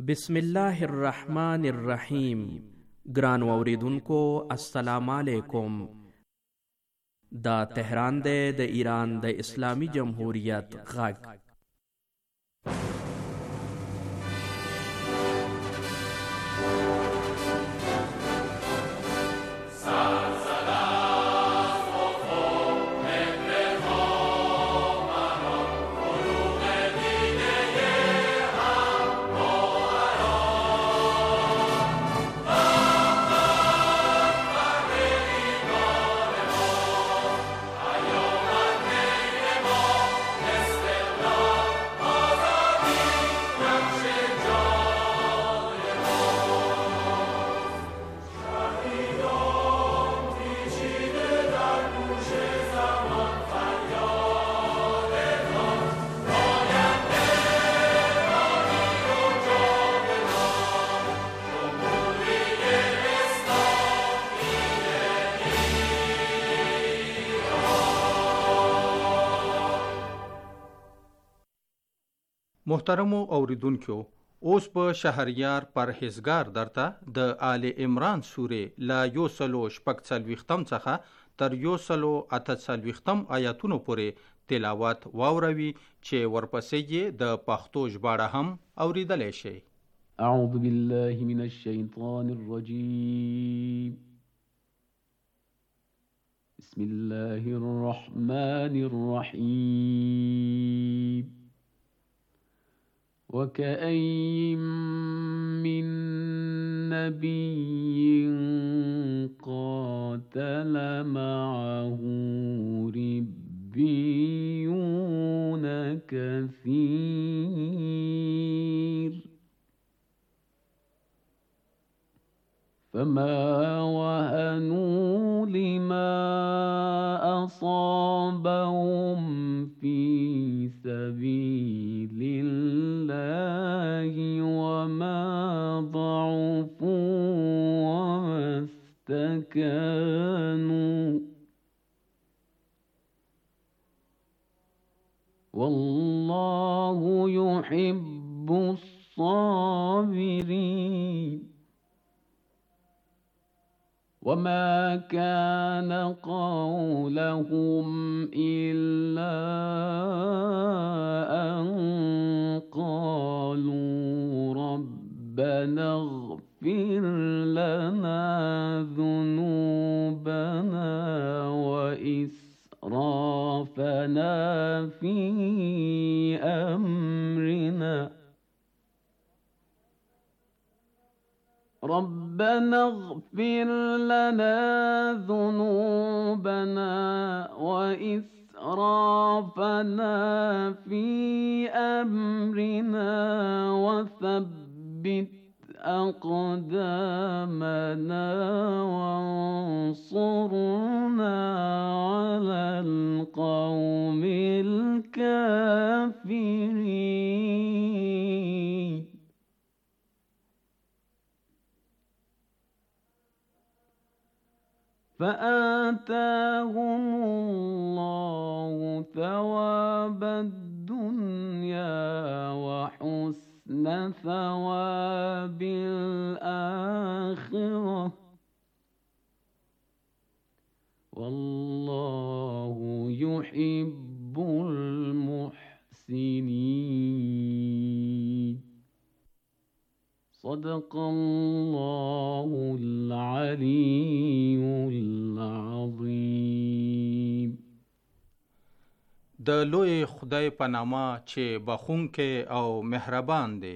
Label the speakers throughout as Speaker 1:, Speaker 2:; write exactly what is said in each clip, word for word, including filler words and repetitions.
Speaker 1: بسم الله الرحمن الرحیم. ګران اوریدونکو السلام علیکم. دا تهران دی د ایران د اسلامی جمهوریت غږ.
Speaker 2: محترمو اوریدونکو، اوس په شهریار پرهیزګار درته د آل عمران سورې لا یو سلو شپږ څلوېښتم څخه تر یو سلو اته څلوېښتم آیاتونو پورې تلاوت واوروي چې ورپسې یې د پښتو ژباړه هم اوریدلی شئ.
Speaker 3: اعوذ بالله من الشیطان الرجیم. بسم الله الرحمن الرحیم. وكأين من نبي قاتل معه ربيون كثير فما وهنوا لما أصابهم في سبيل الله وما ضعفوا وما استكانوا والله يحب الصابرين. وما كان قولهم إلا أن قالوا ربنا اغفر لنا ذنوبنا وإسرافنا في أمرنا ربنا اغفر لنا ذنوبنا وإسرافنا في أمرنا وثبت أقدامنا وانصرنا على القوم الكافرين. فآتاهم الله ثواب الدنيا وحسن ثواب الآخرة والله يحب المحسنين. صدق الله العلي العظيم.
Speaker 2: د لوی خدای په نامه چې بخښونکی او مهربان دی.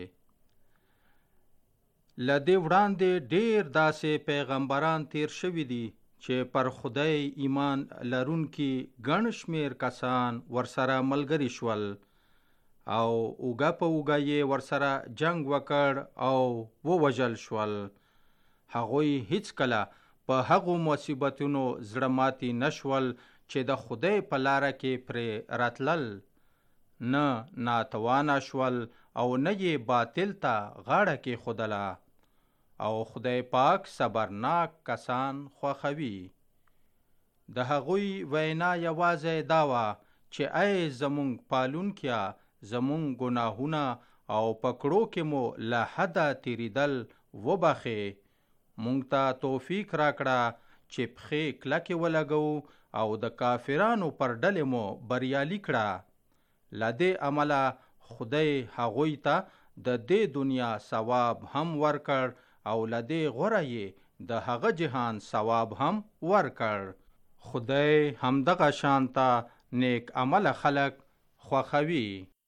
Speaker 2: له دې وړاندې ډېر داسې پیغمبران تیر شوي دي چې پر خدای ایمان لرونکي ګڼ شمېر کسان ورسره ملګري شول او اوږه په اوږه یې ورسره جنگ وکړ او ووژل شول. هغوی هیڅکله په هغو مصیبتونو زړه ماتي نشول چې د خدای په لاره کې پرې راتلل. نه ناتوانه شول او نه یې باطل ته غاړه کېښودله. او خدای پاک صبرناک کسان خوښوي. د هغوی وینا یوازې دا وه چې ای زمونږ پالونکیا، زمونږ ګناهونه او پکړو کې مو له حده تیریدل وبخې. مونږ ته توفیق راکړه چې پښې کلکې ولګو او د کافرانو پر ډلې مو بریالي کړه. له دې عمله خدای هغوی ته د دې دنیا ثواب هم ورکړ او له دې غوره یې د هغه جهان ثواب هم ورکړ. خدای همدغه شانته نیک عمل خلق خوښوي.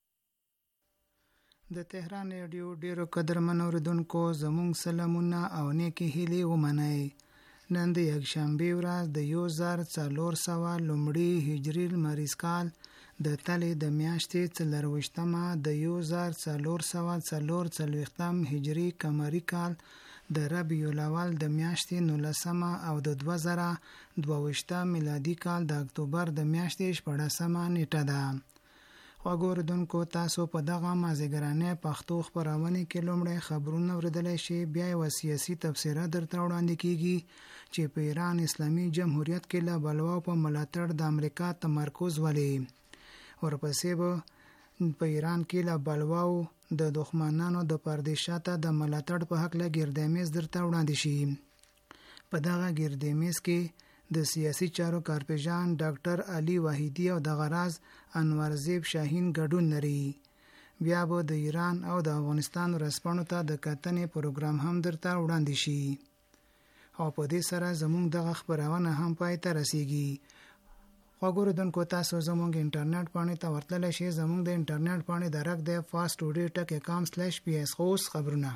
Speaker 4: د تهران رادیو ډیرو قدرمن اوریدونکو زموږ سلامونه او نیکې هیلې ومنئ. نن د یکشنبې ورځ د یو زر څلور سوه لومړي هجري لمریز کال د تلې د میاشتې څلرویشتمه د یو زر څلور سوه څلور څلوېښتم هجري قمري کال د ربیع الاول د میاشتې نولسمه او د دوه زره دوه ویشتم میلادي کال د اکتوبر د میاشتې شپاړسمه نیټه ده. خواږه اوریدونکو تاسو په دغه مازدیګرانۍ پښتو خپرونې کې لومړی خبرونه اورېدلی شي، بیا یوه سیاسي تبصره درته وړاندې کیږي چې په ایران اسلامي جمهوریت کې له بلواو په ملاتړ د امریکا تمرکز ولي. ورپسې به په ایران کې له بلواو د دښمنانو د پردې شاته د ملاتړ په هکله ګردمیز درته وړاندې شي. په دغه ګردمیز کې د سیاسي چارو کارپیژان ډاکټر علي وحیدي او د غراز انورزیب شاهین ګډون لري. بیا به د ایران او د افغانستان ورځپاڼو ته د کتنې پروګرام هم درته وړاندې شي. او په دې سره زموږ دغه خپرونه هم پای ته رسیږي. خواږه اوریدونکو تاسو زموږ انټرنیټ پاڼې ته ورتللی شئ. زموږ د انټرنیټ پاڼې درک دی فاست ټوډې ټک کام سلیش پی اس. اوس خبرونه.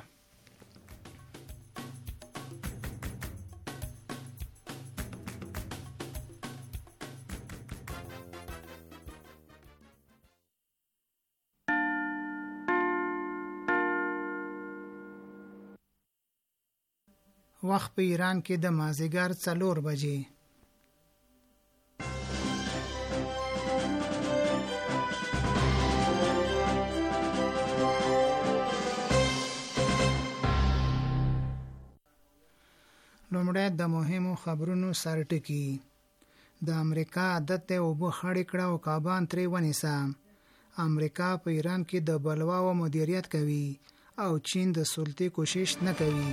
Speaker 4: وخت په ایران کې د مازدیګر څلور بجې. لومړی د مهمو خبرونو سرټکی. د امریکا عادت دی اوبه خړې کړه او کابان ترې ونیسه. امریکا په ایران کې د بلواو مدیریت کوي او چین د سلطې کوشش نه کوي.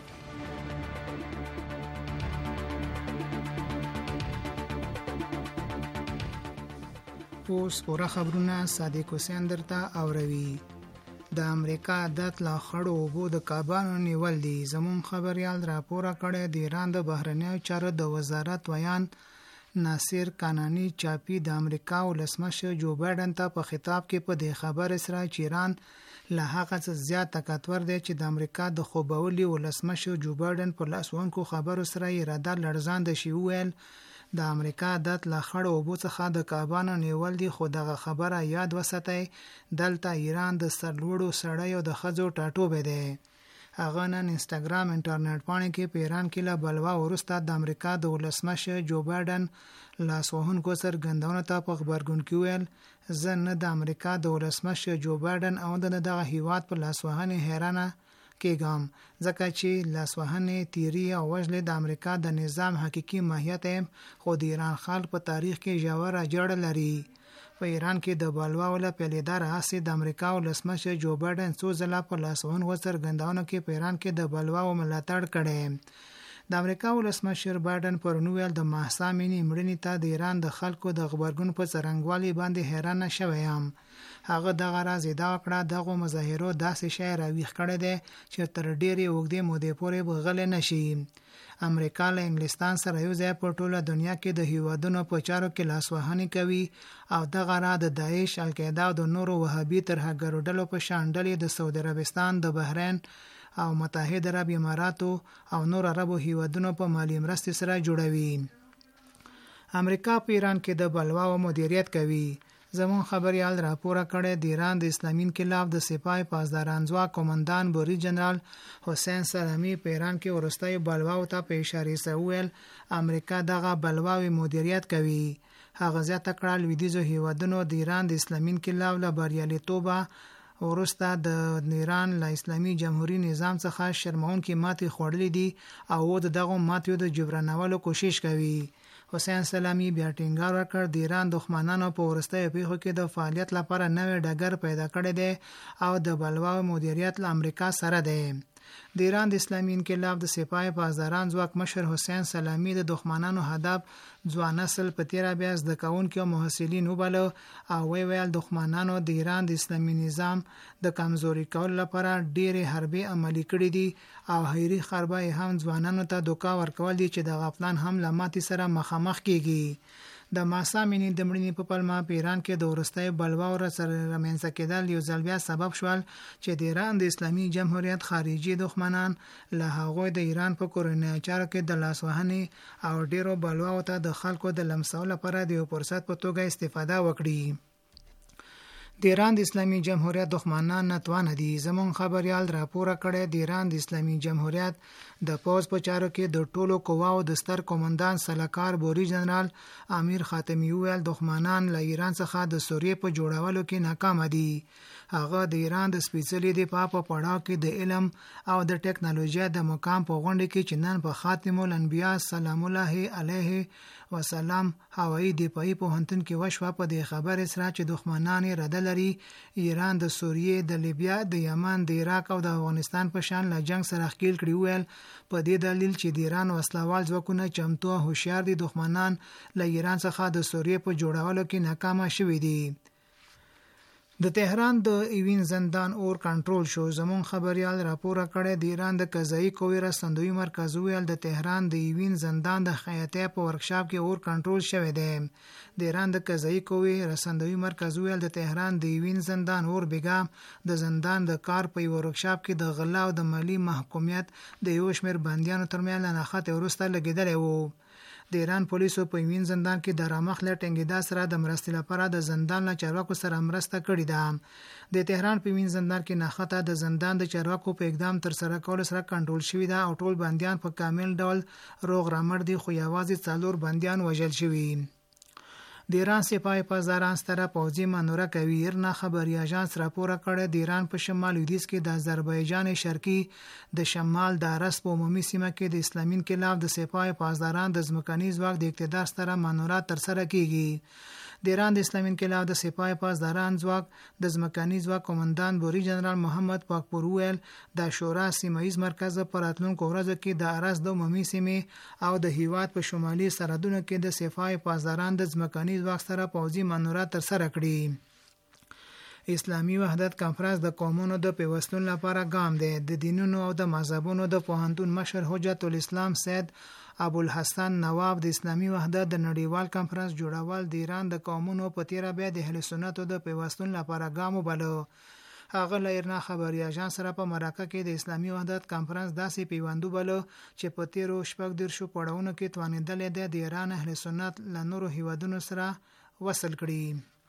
Speaker 4: اوس پوره خبرونه صادق حسین درته اوروي. د امریکا عادت لا خړو اوبو د کابانو نیول دي. زمون خبریال راپوره کړی د ایران د بهرنیو چارو د وزارت ویان ناصر کانانی چاپی د امریکا ولسمشر جو بایدن ته په خطاب کې په دې خبر سره چې ایران له هغه څه زیات طاقتور دی چې د امریکا د خوبولي ولسمشر جو بایدن په لاس ورکړو خبرو سره یې اراده لړزانده شي. ویل د امریکا عادت له خړو اوبو څخه د کابانو نیول دي، خو دغه خبره یاد وساتئ دلته ایران د سرلوړو سړیو د ښځو ټاټوبی دی. هغه نن انسټاګرام انټرنیټ پاڼې کې په ایران کې له بلوا وروسته د امریکا د ولسمشر جو بایدن لاسوهونکو څرګندونو ته په غبرګون کې ویل زه نه د امریکا د ولسمشر جو بایدن او د دغه هیواد په لاسوهنې حیرانه کېږم، ځکه چې لاسوهنې تیری او وژلې د امریکا د نظام حقیقي ماهیت خو د ایران خلک په تاریخ کې ژوره جړه لري. په ایران کې د بلواو له پیلېداره هسې د امریکا ولسمشر جو بایدن څو ځله په لاسوهنو څرګندونو کې په ایران کې د بلواو ملاتړ کړی. د امریکا ولسمشر بایدن پرون ویل د مهسا امینی مړینې ته د ایران د خلکو د غبرګون په څرنګوالي باندې حیرانه شوی یم. هغه دغه راز ادعا وکړه دغه مظاهرو داسې شی راویښ کړی دی چې تر ډېرې اوږدې مودې پورې به غلی نه شي. امریکا له انګلستان سره یو ځای په ټوله دنیا کې د هیوادونو په چارو کې لاسوهنې کوي او دغه را د داعش، القاعده او د نورو وهابي ترهګرو ډلو په شان ډلې د سعودي عربستان، د بحرین او متحده عرب اماراتو او نور عربو هیوادونو په مالی مرستې سره جوړوي. امریکا په ایران کې د بلواو مدیریت کوي. زمون خبریال راپوره کړی د ایران د اسلامي انقلاب د سپاه پاسداران ځواک قومندان بری جنرال حسین سلامی په ایران کې ورستۍ بلواو ته په اشاره سره ویل امریکا دغه بلواوي مدیریت کوي. هغه زیاته کړه لویدیځو هیوادونو د ایران د اسلامي انقلاب له بریالیتوبه وروسته د ایران له اسلامي جمهوریت نظام څخه شرمونکې ماتې خوړلې دي او د دغه ماتې د جبرانولو کوشش کوي. حسین سلامی بیا ټینګار وکړ د ایران دښمنانو په وروستیو پیښو کې د فعالیت لپاره نوې ډګر پیدا کړی دی او د بلوا مدیریت له امریکا سره دی. د ایران د اسلامي انقلاب د سپاه پاسداران ځواک مشر حسین سلامی د دښمنانو هدف ځوان نسل په تیره بیا زده کوونکي او محصلین وباله او وی ویل دښمنانو د ایران د اسلامي نظام د کمزوري کولو لپاره ډېرې حربي عملي کړي دي او هیري خربه هم ځوانانو ته دوکا ورکول دي چې د غفلان هم له ماتې سره مخامخ کیږي. د ماسامینې د مړینې په پلمه په ایران کې د وروستۍ بلوا ور سره رامنځته کېدل یو ځل بیا سبب شول چې د ایران د اسلامي جمهوریت خارجي دښمنان له هغوی د ایران په کورنۍ چارو کې د لاسوهنې او ډیرو بلواو ته د خلکو د لمسولو لپاره د یو فرصت په توګه استفاده وکړي. د ایران د اسلامي جمهوریت دښمنان ناتوانه دي. زمون خبريال راپور کړی د ایران د اسلامي جمهوریت د پوز په چارو کې د ټولو قواو د ستر قومندان سلاکار بوري جنرال امیر خاتمی ویل دښمنان له ایران څخه د سوریې په جوړولو کې ناکام دي. هغه د ایران د سپېڅلي دفاع په پړاو کې د علم او د ټکنالوژي د مقام په غونډه کې چې نن په خاتم الانبیاء سلام الله علیه وسلام هوایي دفاعي پوهنتون کې وشوه په دې خبره سره چې دښمنان رد لري ایران د سوریې د لیبیا د یمن د عراق او د افغانستان په شان له جنگ سره ښکیل کړي ویل په دې دلیل چې د ایران وسلوال ځواکونه چمتو او هوښیار دي دښمنان له ایران څخه د سوریې په جوړولو کې ناکام شوي دي. د تهران د ایوین زندان اور کنټرول شو. زمون خبريال راپور کړی د ایران د قضایي قوې رسندوی مرکز ویل د تهران د ایوین زندان د خیاطۍ په ورکشاپ کې اور کنټرول شوی دی. د ایران د قضایي قوې رسندوی مرکز ویل د تهران د ایوین زندان اور بیګا د زندان د کار په ورکشاپ کې د غلا او د مالی محکومیت د یو شمېر بندیانو ترمنځ نه خاطر ورسته لګیدلی وو. د ایران پولیسو په وین زندان کې د رامخ لټنګیدا سره د مرستې لپاره د زندان له چارواکو سره مرسته کړې ده. د تهران په وین زندان کې ناخته د زندان د چارواکو په اقدام تر سره کول سره کنټرول شوی ده او ټول بندیان په کامل ډول روغ رامړ دي خو یوازې څلور بندیان وژل شوي. د ایران سپاه پاسداران ستره پوځي مانوره کوي. ایرنا خبري اژانس راپور کړی د ایران په شمال لویدیځ کې د آذربایجان شرقي د شمال د ارس په عمومي سیمه کې د اسلامي انقلاب د سپاه پاسداران د ځمکني ځواک د اقتدار ستره مانوره تر سره کیږي. د ایران د اسلامي انقلاب د سپاه پاسداران ځواک د ځمکني ځواک قومندان بوري جنرال محمد پاکپور ویل د شورا سیمایي مرکز په راتلونکو ورځو کې د ارس د عمومي سیمې او د هیواد په شمالي سرحدونو کې د سپاه پاسداران د ځمکني ځواک سره پوځي مانوره تر سره کړي. اسلامي وحدت کانفرنس د قومونو د پیوستون لپاره ګام دی. د دینونو او د مذهبونو د پوهنتون مشر حجت الاسلام سید ابوالحسن نواب د اسلامي وحدت د نړیوال کانفرنس جوړول د ایران د قومونو په تیره بیا د اهل سنتو د پیوستون لپاره ګام وباله. هغه له ایرنا خبري اژانس سره په مراکه کې د اسلامي وحدت کانفرنس داسې پیوندو بلو چې په تیرو شپږ دیرشو پړاوونو کې توانېدلې ده د ایران اهل سنت له نورو هیوادونو سره وصل کړي.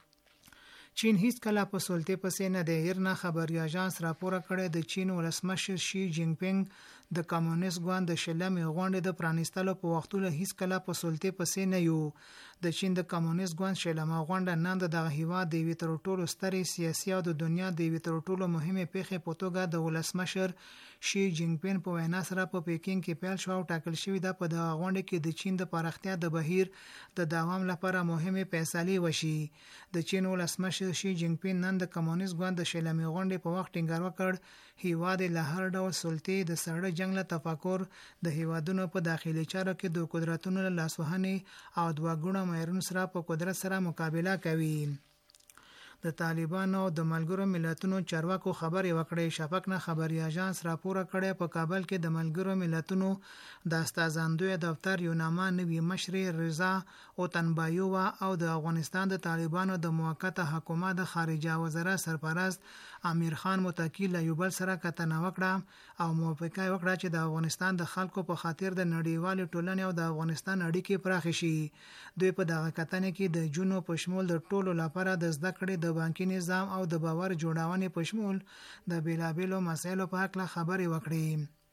Speaker 4: چین هیڅ کله په سلطې پسې نه دی. ایرنا خبري اژانس راپور کړی د چین ولسمشر شي جینګ پینګ د کمونیست ګوند د شلمې غونډې د پرانیستلو په وختونو هیڅ کله په سلطې پسې نه یو. د چین د کمونیست ګوند شلمه غونډه نن د دغه هیواد د یوې تر ټولو سترې سیاسي او د دنیا د یوې تر ټولو مهمې پیښې په توګه د ولسمشر شي جینګ پین په وینا سره په پیکینګ کې پیل شو او ټاکل شوې ده په دغه غونډه کې د چین د پراختیا د بهیر د دوام لپاره مهمه فیصله وشي. د چین ولسمشر شي جینګ پین نن د کمونیست ګوند د شلمې غونډې په وخت ټینګار وکړ هیواد له هر ډول سلطې د سړه جنگ له تفکر د هیوادونو په داخلي چارو کې د قدرتونو له لاسوهنې او دوه ګونو معیارونو سره په قدرت سره مقابله کوي. د طالبانو او د ملګرو ملتونو چارواکو خبرې وکړې. شفقنه خبري اژانس راپور کړی په کابل کې د ملګرو ملتونو د استازاندوی دفتر یو نامه نوی مشر رضا اوتنبایووا او د افغانستان د طالبانو د موقته حکومت د خارجه وزارت سرپرست امیر خان متکی له یو بل سره کتنه وکړه او موافقه وکړه چې د افغانستان د خلکو په خاطر د نړیوال ټولنې او د افغانستان اړیکې پراخ شي. دوی په دغه کتنه کې د جنو په شمول د ټولو لپاره د زده کړې د بانکي نظام او د باور جوړونې په شمول د بیلابیلو مسایلو په اړه خبرې وکړي.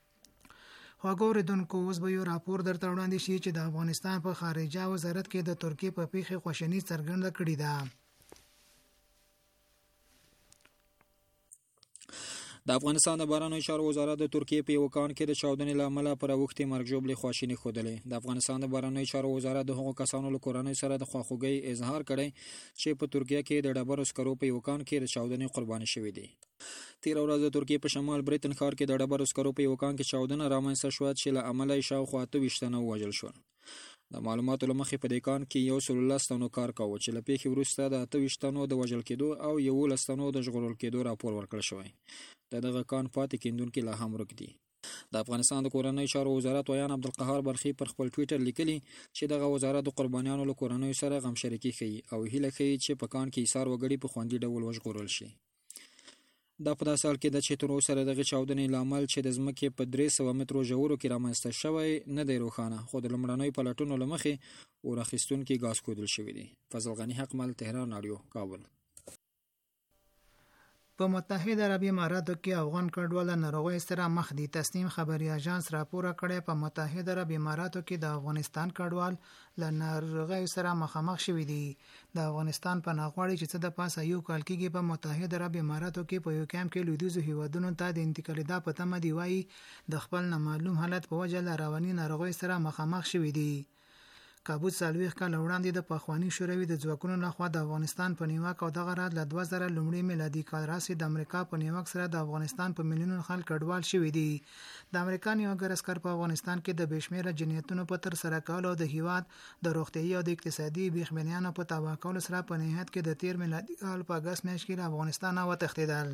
Speaker 4: وګوریدونکو اوس به یو راپور درته وړاندې شي چې د افغانستان په خارجه وزارت کې د ترکیې په پیښه خوشنی څرګنده کړې ده.
Speaker 5: د افغانستان د بهرنیو چارو وزارت د ترکیې په یو کان کې د چاودنې له امله پر اوښتې مرګ ژوبلې خواشیني ښودلې. د افغانستان د بهرنیو چارو وزارت د هغو کسانو له کورنۍ سره د خواخوږۍ اظهار کړی چې په ترکیه کې د ډبرو سکرو په یو کان کې د چاودنې قرباني شوي دي. تېره ورځ د ترکیې په شمال بریتن ښار کې د ډبرو سکرو په یو کان کې چاودنه رامنځته شوه چې له امله یې شاوخوا اته ویشت تنه ووژل شول. د معلوماتو له مخې په دې کان کې یو سل لس تنو کار کاوه چې له پیښې وروسته د اته ویشت تنو د وژل کېدو او یولس تنو د ژغورل کېدو راپور ورکړل شوی. د دغه کان پاتې کیندونکي لا هم ورک دي. د افغانستان د کورنیو چارو وزارت ویان عبدالقهار برخي پر خپل ټویټر لیکلي چې دغه وزارت د قربانیانو له کورنیو سره غمشریکي ښیي او هیله ښیي چې په کان کې ایثار وګړي په خوندي ډول وژغورل شي. دا په داسې حال کې ده چې تر اوسه د دغې چاودنې له امل چې د ځمکې په درې سوه مترو ژورو کې رامنځته شوی نه دی روښانه، خو د لومړنیو پلټنو له مخې اور اخیستونکي ګاز ښودل شوي دي. فضل غني حقمل، تهران رادیو، کابل.
Speaker 4: په متحده عربي اماراتو کې افغان کډوال ناروغۍ سره مخ دي. تسنیم خبري اژانس راپور کړی په متحده عربي اماراتو کې د افغانستان کډوال له ناروغۍ سره مخامخ شوي دي. د افغانستان په ناغواړي چې څه د پاسه یو کال کېږي په متحده عربي اماراتو کې په یو کیمپ کې لویدیځو هیوادونو ته د انتقالېدا په تمه دی وایي د خپل نامعلوم حالت په وجه له رواني ناروغۍ سره مخامخ شوي دي. کابوس څلوېښت کاله وړاندې د پخواني شوروي د ځواکونو لخوا د افغانستان په نیواک او دغه راز له دوه زره لومړي میلادي کال راهیسې د امریکا په نیواک سره د افغانستان په میلیونونو خلک کډوال شوي دي. د امریکا نیواګر عسکر په افغانستان کې د بې شمېره جنایتونو په ترسره کولو او د هیواد د روغتیایي او د اقتصادي بېخبنیانو په تباه کولو سره په نهایت کې د تېر میلادي کال په اګست میاشت کې له افغانستانه وتښتېدل.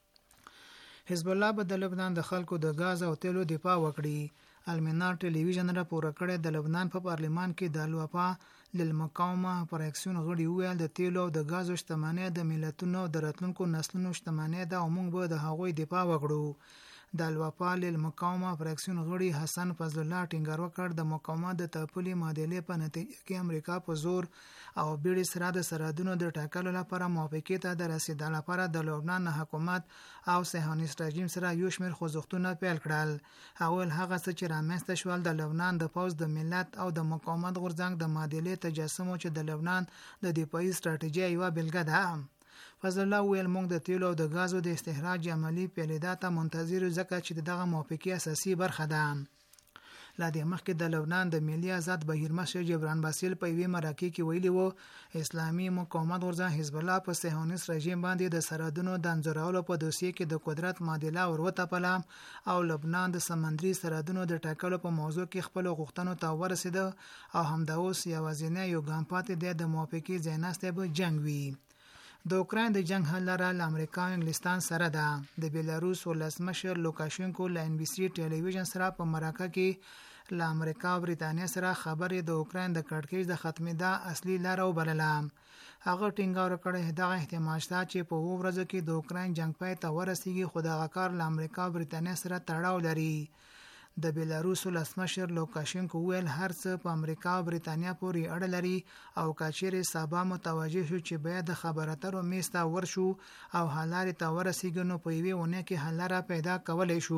Speaker 4: حزب الله به د لبنان د خلکو د غاز او تیلو دفاع وکړي. المنار ټلویزیون راپور کړی د لبنان په پارلمان کې د الوفا للمقاومه فریکسیون غړي وویل د تیلو او د غازو شتمنۍ د ملتونو د راتلونکو نسلونو شتمنۍ ده او موږ به د هغوی دفاع وکړو. د الوفا للمقاومه فریکسیون غړي حسن فضل الله ټینګار وکړ د مقاومت د تپلي معادلې په نتیجه کې امریکا په زور او بیړې سره د سرحدونو د ټاکلو لپاره موافقې ته د رسیدو لپاره د لبنان حکومت او صهیونیست رژیم سره یو شمېر خوځښتونه پیل کړل. هغوی هغه څه چې رامنځته شول د لبنان د پوځ د ملت او د مقاومت غورځنګ د معادلې تجسم چې د لبنان د دفاعي ستراتیژۍ یوه بیلګه ده. فضل الله ویل موږ د تیلو او د غازو د استخراج عملی پیلېدا ته منتظر یو ځکه چې دغه موافقې اساسي برخه ده. لا دې مخکې د لبنان د ملي آزاد بهیر مشر جبران باسل په یوې مرکې کې ویلي وو اسلامي مقاومت غورځنګ حزب الله په صهیونیست رژیم باندې د سرحدونو د انځورولو په دوسیې کې د قدرت معادله ور وتپله او لبنان د سمندري سرحدونو د ټاکلو په موضوع کې خپل غوښتنو ته ورسېده او همدا اوس یوازینی یو ګام پاتې دی د موافقې ځایناستی به جنګ وي. د اوکراین د جنگ حل لاره له امریکا او انګلستان سره ده. د بیلاروس ولسمشر لوکاشینکو له ان بي سي ټلویزیون سره په مرکه کې له امریکا او بریتانیا سره خبرې د اوکراین د کړکېچ د ختمېدا اصلي لاره وبلله. هغه ټینګار کړی دغه احتمال شته چې په اوو ورځو کې د اوکراین جنگ پای ته ورسیږي خو دغه کار له امریکا او بریتانیا سره تړاو لري. د بیلاروس ولسمشر لوکاشینکو ویل هر څه په امریکا او بریتانیا پورې اړه لري او کچېرې سبا متوجه شو چې باید د خبرو اترو میز ته ورشو او حل لارې ته ورسیږو نو په یوې اونۍ کې حل لاره پیدا کولی شو.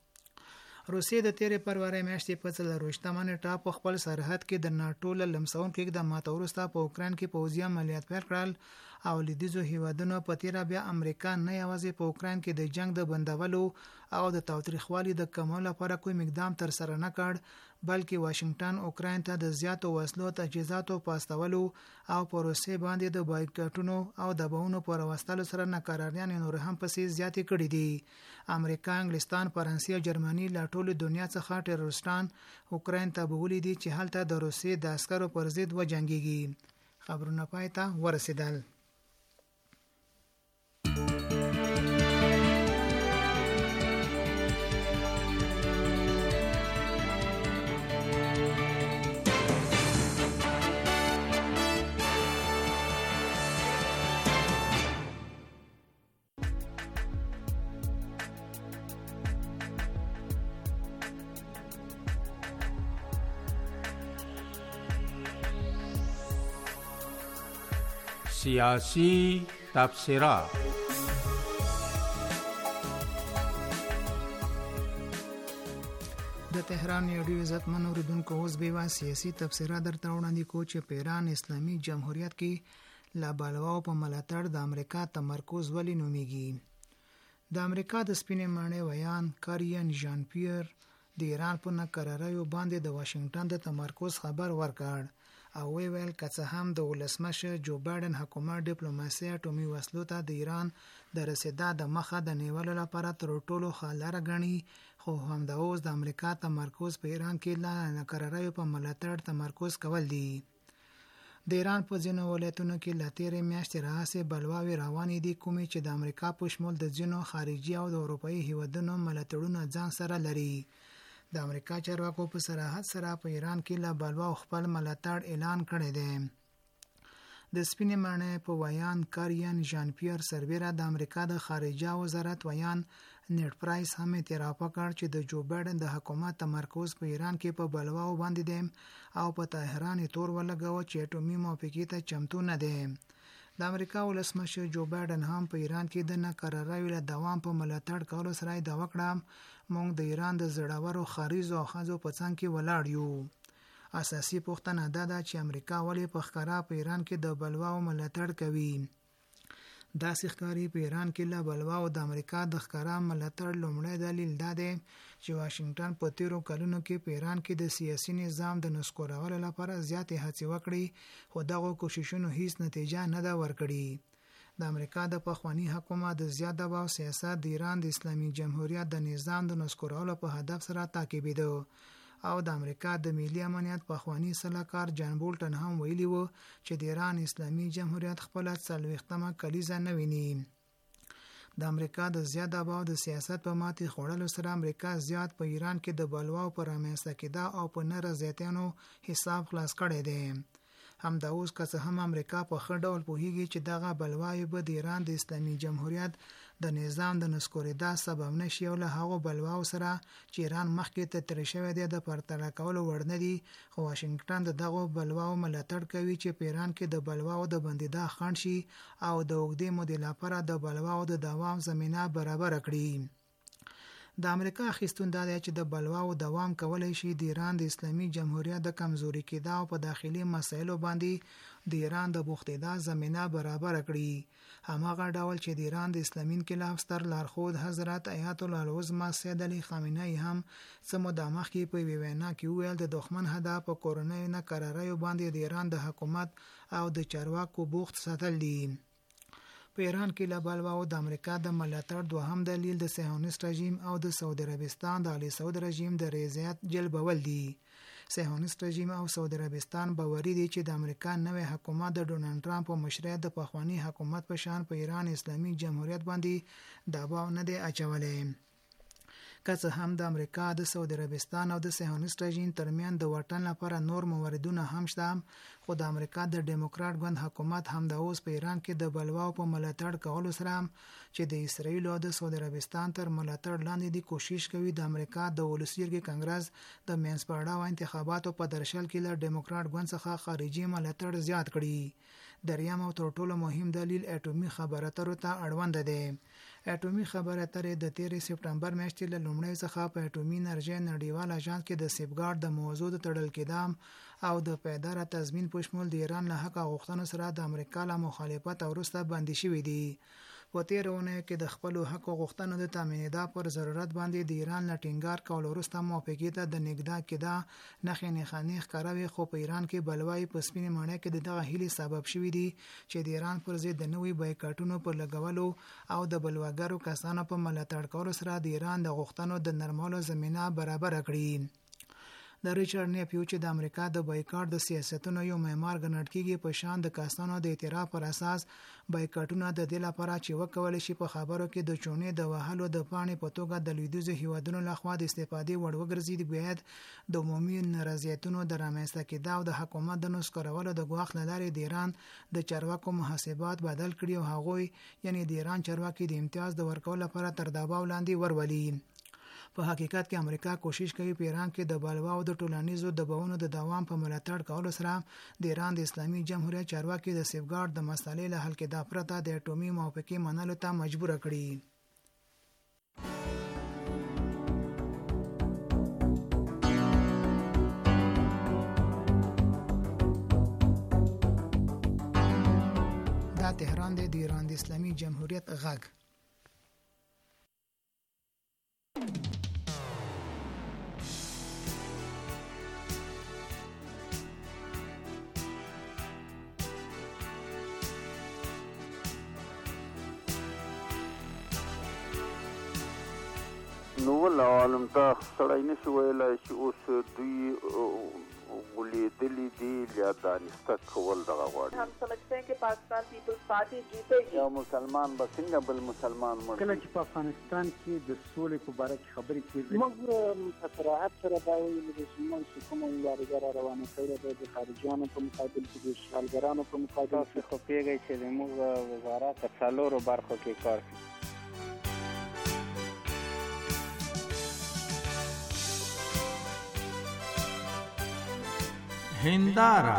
Speaker 4: روسیې د تیرې فروری میاشتې په څلرویشتمه نیټه په خپل سرحد کې د ناټو له لمسونکو اقداماتو وروسته په اوکراین کې پوځي عملیات پیل کړل او لویدیځو هیوادونو په تیره بیا امریکا نه یوازې په اوکراین کې د جنگ د بندولو او د تاوتریخوالي د کمولو لپاره کوم اقدام تر سره نه کړ بلکې واشنگټن اوکراین ته د زیاتو وسلو تجهیزاتو په استولو او په روسیې باندې د بایکاټونو او دباونو پر وسلو سره ناکراریان نور هم پسې زیاتې کړې دي. امریکا، انګلستان، فرانسې او جرمني له ټولو دنیا څخه ټیرورستان اوکراین ته بوولي دي چې هلته د روسیې د عسکرو پر ضد وجنګېږي. خبرونه پای ته ورسېدل.
Speaker 2: سیاسی تبصره.
Speaker 4: د تهران رادیو عزتمن اوریدونکو اوس به وا سیاسي تبصره درته وړاندې کو چې په ایران اسلامي جمهوریت کې لا بالواو په ملاتړ د امریکا تمرکز ولې نومیږي. د امریکا د سپینې ماڼۍ ویان کارین ژان پیر د ایران په ناکراریو باندې د واشنگټن د تمرکز خبر ورکړ او وی ویل که څه هم د ولسمشر جو بایدن حکومت ډیپلوماسي اټومي وسلو ته د ایران د رسیدا د مخه د نیولو لپاره تر ټولو ښه لاره ګڼي، خو همدا اوس د امریکا تمرکز په ایران کې لا ناکراریو په ملاتړ تمرکز کول دي. د ایران په ځینو ولایتونو کې له تېرې میاشتې راهیسې بلواوې روانې دي، کومې چې د امریکا په شمول د ځینو خارجي او د اروپایي هیوادونو ملاتړونه ځان سره لري. د امریکا چارواکو په صراحت سره په ایران کې له بلواو خپل ملاتړ اعلان کړی دی. د سپینې ماڼۍ په ویان کارین ژان پیر سربیره د امریکا د خارجه وزارت ویان نیټ پرایس هم اعتراف وکړ چې د جو بایدن د حکومت تمرکز په ایران کې په بلواو باندې دی او په طاهران تور ولګاوه چې اټومي موافقې ته چمتو نه دی. د امریکا ولسمشر جو بایدن هم په ایران کې د ناکراریو له دوام په ملاتړ کولو سره ادعا وکړه، موږ د ایران د زړورو خاریزو او ښځو په څنګ کې ولاړ یو. اساسي پوښتنه دا ده چې امریکا ولې په ښکاره په ایران کې د بلواو ملاتړ کوي. داسې ښکاري په ایران کې له بلواو د امریکا د ښکاره ملاتړ لومړی دلیل دا دی چې واشنگټن په تیرو کلونو کې په ایران کې د سیاسي نظام د نسکورولو لپاره زیاتې هڅې وکړي، خو دغو کوششونو هیڅ نتیجه نه ده ورکړې. د امریکا د پخواني حکومت د زیات دباو سیاست د ایران د اسلامي جمهوریت د نظام د نسکورولو په هدف سره تعقیبېده او د امریکا د ملي امنیت پخواني سلاکار جان بولټن هم ویلي وو چې د ایران اسلامي جمهوریت خپله څلوېښتمه کلیزه نه ویني. د امریکا د زیات دباو د سیاست په ماتې خوړلو سره امریکا زیات په ایران کې د بلواو په رامنځته کېدا او په نه رضایتیانو حساب خلاص کړی دی. همدا اوس که څه هم امریکا په ښه ډول پوهیږي چې دغه بلواوې به د ایران د اسلامي جمهوریت د نظام د نسکورېدا سبب نشي او له هغو بلواو سره چې ایران مخکې ته ترې شوی دی د پرتله کولو وړ نه دي، خو واشنګټن د دغو بلواو ملاتړ کوي چې په ایران کې د بلواو د بندېدا خنډ شي او د اوږدې مودې لپاره د بلواو د دوام زمینه برابره کړي. د امریکا اخیستون دا دی چې د بلواو دوام کولی شي د ایران د اسلامي جمهوریت د کمزوري کېدا او په داخلي مسایلو باندې د ایران د بوختېدا زمینه برابره کړي. هماغه ډول چې د ایران د اسلامي انقلاب ستر لارښود حضرت آیت الله العظمه سید علي خامنه‌ای هم څه موده مخکې په یوې وینا کې وویل د دښمن هدف په کورنیو ناکراریو باندې د ایران د حکومت او د چارواکو بوخت ساتل دي. په ایران کې له بلواو د امریکا د ملاتړ دوهم دلیل د صهیونیست رژیم او د سعودي عربستان د آل سعود رژیم د رضایت جلبول دي. صهیونیست رژیم او سعودي عربستان باوري دي چې د امریکا نوی حکومت د ډونالډ ټرمپ په مشرۍ د پخواني حکومت په شان په ایران اسلامي جمهوریت باندې دباو نه دی اچولی. که څه هم د امریکا د سعودي عربستان او د صهیونیست رژیم ترمنځ د واټن لپاره نور موردونه هم شته، خو د امریکا د ډیموکرات ګوند حکومت همدا اوس په ایران کې د بلواو په ملاتړ کولو سره چې د اسرائیل او د سعودي عربستان تر ملاتړ لاندې دي کوشش کوي د امریکا د ولسي جرګې کنګرس د منځپړاو انتخاباتو په درشل کې له ډیموکرات ګوند څخه خارجي ملاتړ زیات کړي. دریم او تر ټولو مهم دلیل اټومي خبرو اترو ته اړوند دی. اټومي خبرو اترې د تیرې سپټمبر میاشتې له لومړۍ څخه په اټومي انرژۍ نړیوال اژانس کې د سیفګارډ د موضوع د تړل کېدام او د پایداره تضمین په شمول د ایران له حق غوښتنو سره د امریکا له مخالفت وروسته بندي شوي دي. په تیره اونۍ کې د خپلو حق غوښتنو د تامینېدا پر ضرورت باندې د ایران له ټینګار کولو وروسته موافقې ته د نږدې کېدا نښې نښانې ښکاره، خو په ایران کې بلوایي په سپینې ماڼۍ کې د دغه هیلې سبب شوي دي چې د ایران پر ضد د نوي بایکاټونو پر لګولو او د بلواګرو کسانو په ملاتړ کولو سره د ایران د غوښتنو د نرمولو زمینه برابره کړي. د ریچارډ نیپیو چې د امریکا د بایکاټ د سیاستونو یو معمار ګڼل کېږي په شان د کسانو د اعتراف پر اساس بایکاټونه د دې لپاره چې وکولی شي په خبرو کې د چونې د وهلو د پاڼې په توګه د لویدیځو هیوادونو لخوا د استفادې وړ وګرځي، باید د عمومي نارضایتونو د رامنځته کېدا او د حکومت د نسکورولو د ګواښ له لارې د ایران د چارواکو محاسبات بدل کړي او هغوی یعنی د ایران چارواکي د امتیاز د ورکولو لپاره تر دباو لاندې ورولي. په حقیقت کې امریکا کوشش کوي په ایران کې د بلواو د ټولنیزو دباونو د دوام په ملاتړ کولو سره د ایران د اسلامي جمهوریت چارواکي د سیفګارډ د مسالې له حل کېدا پرته د اټومي موافقې منلو ته مجبور کړي. دا تهران دی د ایران د اسلامي جمهوریت غږ.
Speaker 6: نو ول عالم ته سړی نشي ویلی چې اوس دوی ولیدلی دي یا دانسته کول دغه غواړي.
Speaker 7: हम समझते हैं कि पाकिस्तान पीपल्स पार्टी जीतेगी.
Speaker 6: یا مسلمان به څنګه بل مسلمان مړ
Speaker 8: کله چې په افغانستان کې د سولې په باره کې خبرې کېږي
Speaker 9: موږ په صراحت سره دا وایو چې زموږ چې کومه مبارزه را روانه کړې ده د خارجیانو په مقابل کې د اشغالګرانو په مقابل کې
Speaker 10: خو پوهېږئ چې زموږ وزارت په څلورو برخو کې کار کوي.
Speaker 2: هنداره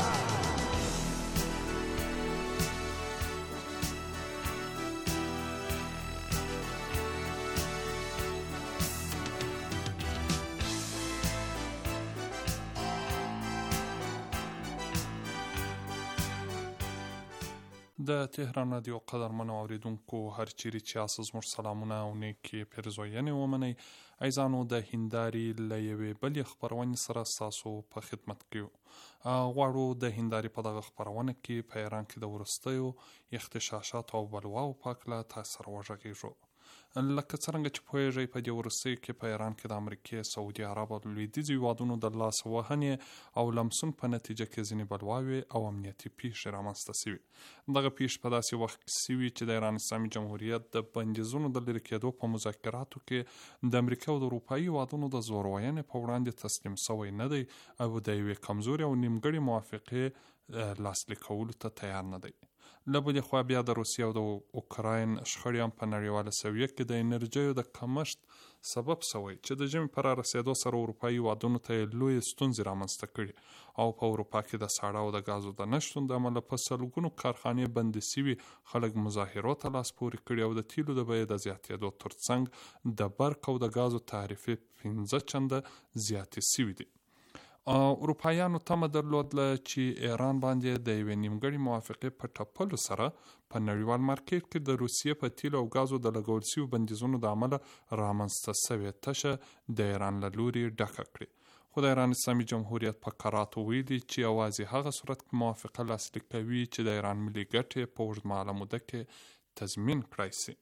Speaker 11: د تهران رادیو قدرمنو اوریدونکو هر چیرې چې یاست زموږ سلامونه او نیکې پیرزوینې ومنئ. عزیزانو د هندارې له یوې بلې خپرونې سره ستاسو په خدمت کې یو. غواړو د هندارې په دغه خپرونه کې په ایران کې د وروستیو اغتشاشاتو او بلواو په هکله تاسو سره وغږیږو. لکه څرنګه چې پوهیږئ په دې وروستیو کې په ایران کې د امریکې، سعودي عرب او لویدیځو هیوادونو د لاس وهنې او لمسون په نتیجه کې ځینې بلواوې او امنیتي پیښې رامنځته شوي. دغه پیښې په داسې وخت کې شوي چې د ایران اسلامي جمهوریت د بندیزونو د لرې کېدو په مذاکراتو کې د امریکا او د اروپایي هیوادونو د زورورینې په وړاندې تسلیم شوی نه دی او د یوې کمزورې او نیمګړې موافقې لاسلیک کولو ته تیار نه دی. له بلې خوا بیا د روسیې او د اوکراین شخړې هم په نړیواله سویه کې د انرژیو د کمښت سبب شوی چې د ژمي په رارسېدو سره اروپایي هیوادونو ته یې لویې ستونزې رامنځته کړي او په اروپا کې د ساړه او د ګازو د نشتون د امله په سلګونو کارخانې بندې شوي، خلک مظاهرو ته لاس پورې کړي او د تیلو د بیې د زیاتېدو ترڅنګ د برق او د ګازو تعرفې پنځه چنده زیاتې شوي دي. اروپایانو تمه درلودله چې ایران باندې د یوې نیمګړې موافقې په ټپلو سره په نړیوال مارکیټ کې د روسیې په تیلو او ګازو د لګول شویو بندیزونو د امله رامنځته شوې تشه د ایران له لوري ډکه کړي. خو د ایران اسلامي جمهوریت په کراتو ویلي چې یوازې هغه صورت کې موافقه لاسلیک کوي چې د ایران ملي ګټې په اوږدمهاله موده کې تضمین کړای شي.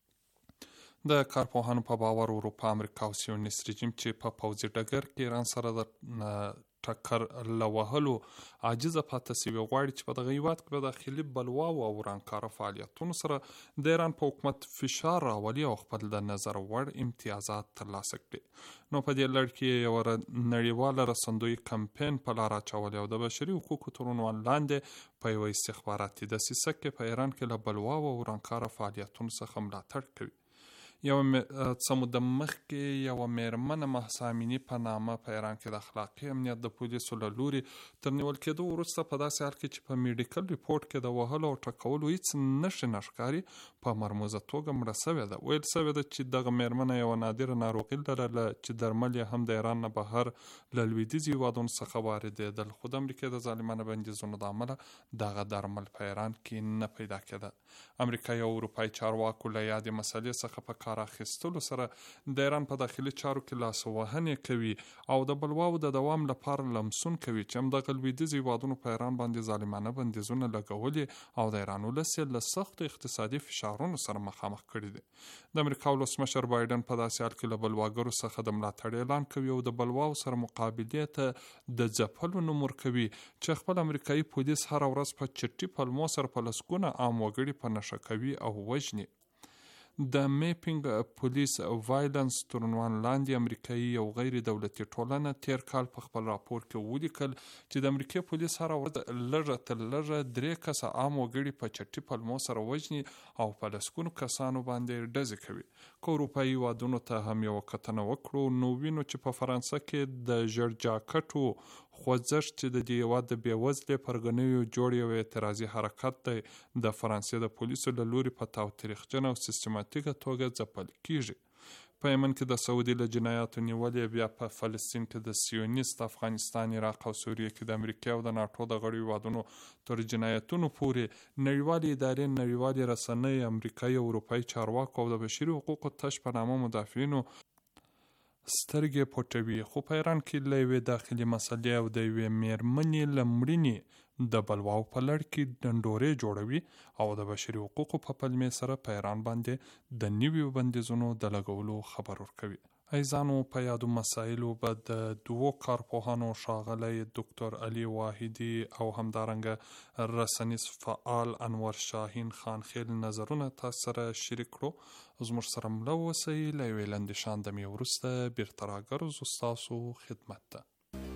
Speaker 11: د کارپوهانو په باور اروپا، امریکا او سیونیست رژیم چې په پوځي ډګر کې ایران سره د ټکر له وهلو عاجزه پاتې شوي غواړي چې په دغه هیواد کې په داخلي بلواو او ورانکاره فعالیتونو سره د ایران په حکومت فشار راولي او خپل د نظر وړ امتیازات ترلاسه کړي. نو په دې لړ کې یو نړیواله رسندویي کمپین په لار اچولی او د بشري حقوقو تر عنوان لاندې په یوه استخباراتي دسیسه کې په ایران کې له بلواو او ورانکاره فعالیتونو څخه ملاتړ کوي. یو څه موده مخکې یوه میرمنه مهسا امیني په نامه په ایران کې د اخلاقي امنیت د پولیسو له لوري تر نیول کېدو وروسته په داسې حال کې چې په میډیکل ریپورټ کې د وهلو او ټکولو هیڅ نښې نه ښکاري په مرموزه توګه مړه شوې ده. ویل شوې ده چې دغه میرمنه یوه نادره ناروغي لرله چې درمل یې هم د ایران نه بهر له لویدیځو هیوادونو څخه واردېدل، خو د امریکا د ظالمانه بندیزونو د امله دغه درمل په ایران کې نه پیدا کېده. امریکایي او اروپایي چارواکو له یادې مسلې څخه په کار اخیستلو سره د ایران په داخلي چارو کې لاس وهنې کوي او د بلواو د دوام لپاره لمسون کوي چې همدغه لویدیځو هیوادونو په ایران باندې ظالمانه بندیزونه لګولي او د ایران ولس یې له سختو اقتصادي فشارونو سره مخامخ کړي دي. د امریکا ولسمشر بایډن په داسې حال کې له بلواګرو څخه د ملاتړ اعلان کوي او د بلواو سره مقابلې ته د ځپلو نوم ورکوي چې خپل امریکایي پولیس هره ورځ په چټي پلمو سره په لسګونه عام وګړي په نښه کوي او وژني. د میپینګ پولیس وایلنس تر عنوان لاندې امریکایي یو غیر دولتي ټولنه تیر کال په خپل راپور کې ولیکل چې د امریکای پولیس هره ورځ لږه تر لږه درې کسه عام وګړي په چټي پلمو سره وژني او په لسګونو کسانو باندې ډزې کوي. که اروپایي هیوادونو ته هم یوه کتنه وکړو نو وینو چې په فرانسه کې د ژیړ جاکټو خوځښت چې د دې هیواد د بېوزلې پرګنیو جوړ یو اعتراضي حرکت دی د فرانسې د پولیسو له لوري په تاوتریخجنه او سیستماتیکه توګه ځپل کیږي. په یمن کې د سعودي له جنایاتو نیولې، بیا په فلسطین کې د سیونیست، افغانستان، عراق او سوریه کې د امریکا او د ناټو د غړو هیوادونو تر جنایتونو پورې نړیوالې ادارې، نړیوالې رسنۍ، امریکایي او اروپایي چارواکو او د بشري حقوقو تش په نامه مدافعینو سترګې پټوي. خو په ایران کې له یوې داخلي مسلې او د یوې میرمنې له مړینې د بلواو په لړ کې ډنډورې جوړوي او د بشري حقوقو په پلمې سره په ایران باندې د نویو بندیزونو د لګولو خبر ورکوي. ایزانو په یادو مسایلو به د دوو کارپوهانو ښاغلی ډاکټر علي واحدي او همدارنګه رسنیز فعال انور شاهین خانخیل نظرونه تاسو سره شریک کړو. زموږ سره مله اوسئ. له یوې لنډې شاندمې وروسته بیرته راګرځو ستاسو خدمت ته.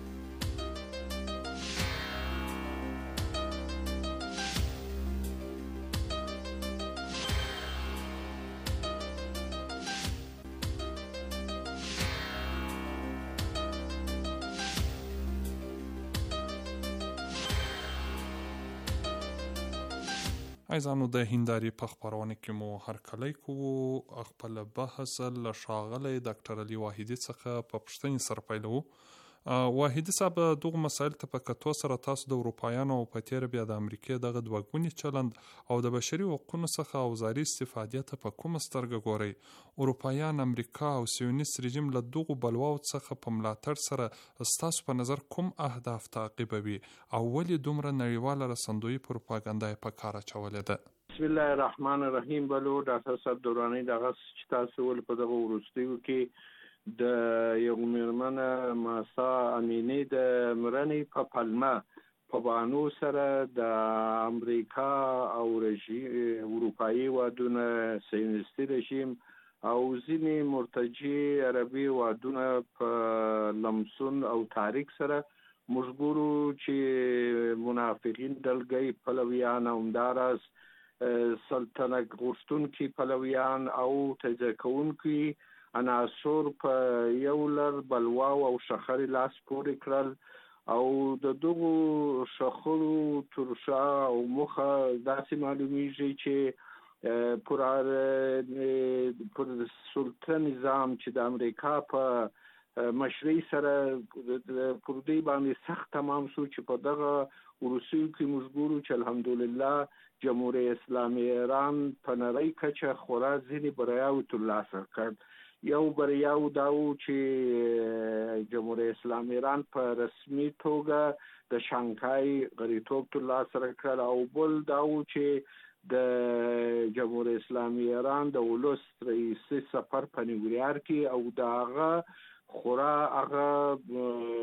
Speaker 11: ایزانو د هنداري په خپرونه کې مو هرکلی کوو. خپل بحث له ښاغلی ډاکټر علي واحدي څخه په پوښتنې سره پیلوو. واحدي صاحب، دغو مسایل ته په کتو سره تاسو د اروپایانو او په تېره بیا د امریکې دغه دوه ګوني چلند او د بشري حقوقو څخه اوزاري استفادې ته په کومه سترګه ګورئ؟ اروپایان، امریکا او سیونیست رژیم له دغو بلواو څخه په ملاتړ سره ستاسو په نظر کوم اهداف تعقیبوي او ولې دومره نړیواله رسندویي پروپاګندا یې په کار اچولې ده؟
Speaker 12: بسم الله الرحمن الرحیم. بلو ډاکټر صاحب دوراني دغه چې تاسو ول په دغه وروستیو کې د یو میرمنه ماسا امینی د مرنې په پلمه په بانو سره د امریکا او رژیم اروپایي وادونه سیونیستي رژیم او ځینې مرتجع عربي وادونه په لمسون او تاریخ سره مجبورو چې منافقین دلګي پلویان او همداراز سلطنت غوښتونکي پلویان او تجزیه کوونکي عناصر په یو لړ بلواو او شخړې لاس پورې کړل او د دغو شخړو ترشا او مخه داسې معلومیږي چې پر پر سلطنت نظام چې د امریکا په مشرۍ سره پر دې باندې سخت تمام شو چې په دغه وروستیو کې مجبورو چې الحمدلله جمهوریت اسلامي ایران په نړۍ کچه خورا ځینې بریاوې ترلاسه کړ. یو بریاو داو چې جمهوریت اسلامي ایران په رسمي توګه د شانګهای غړیتوب ترلاسه کړ او بل داو چې د جمهوریت اسلامي ایران د ولس رئیس سفر په نیویارک کې او داغه خورا هغه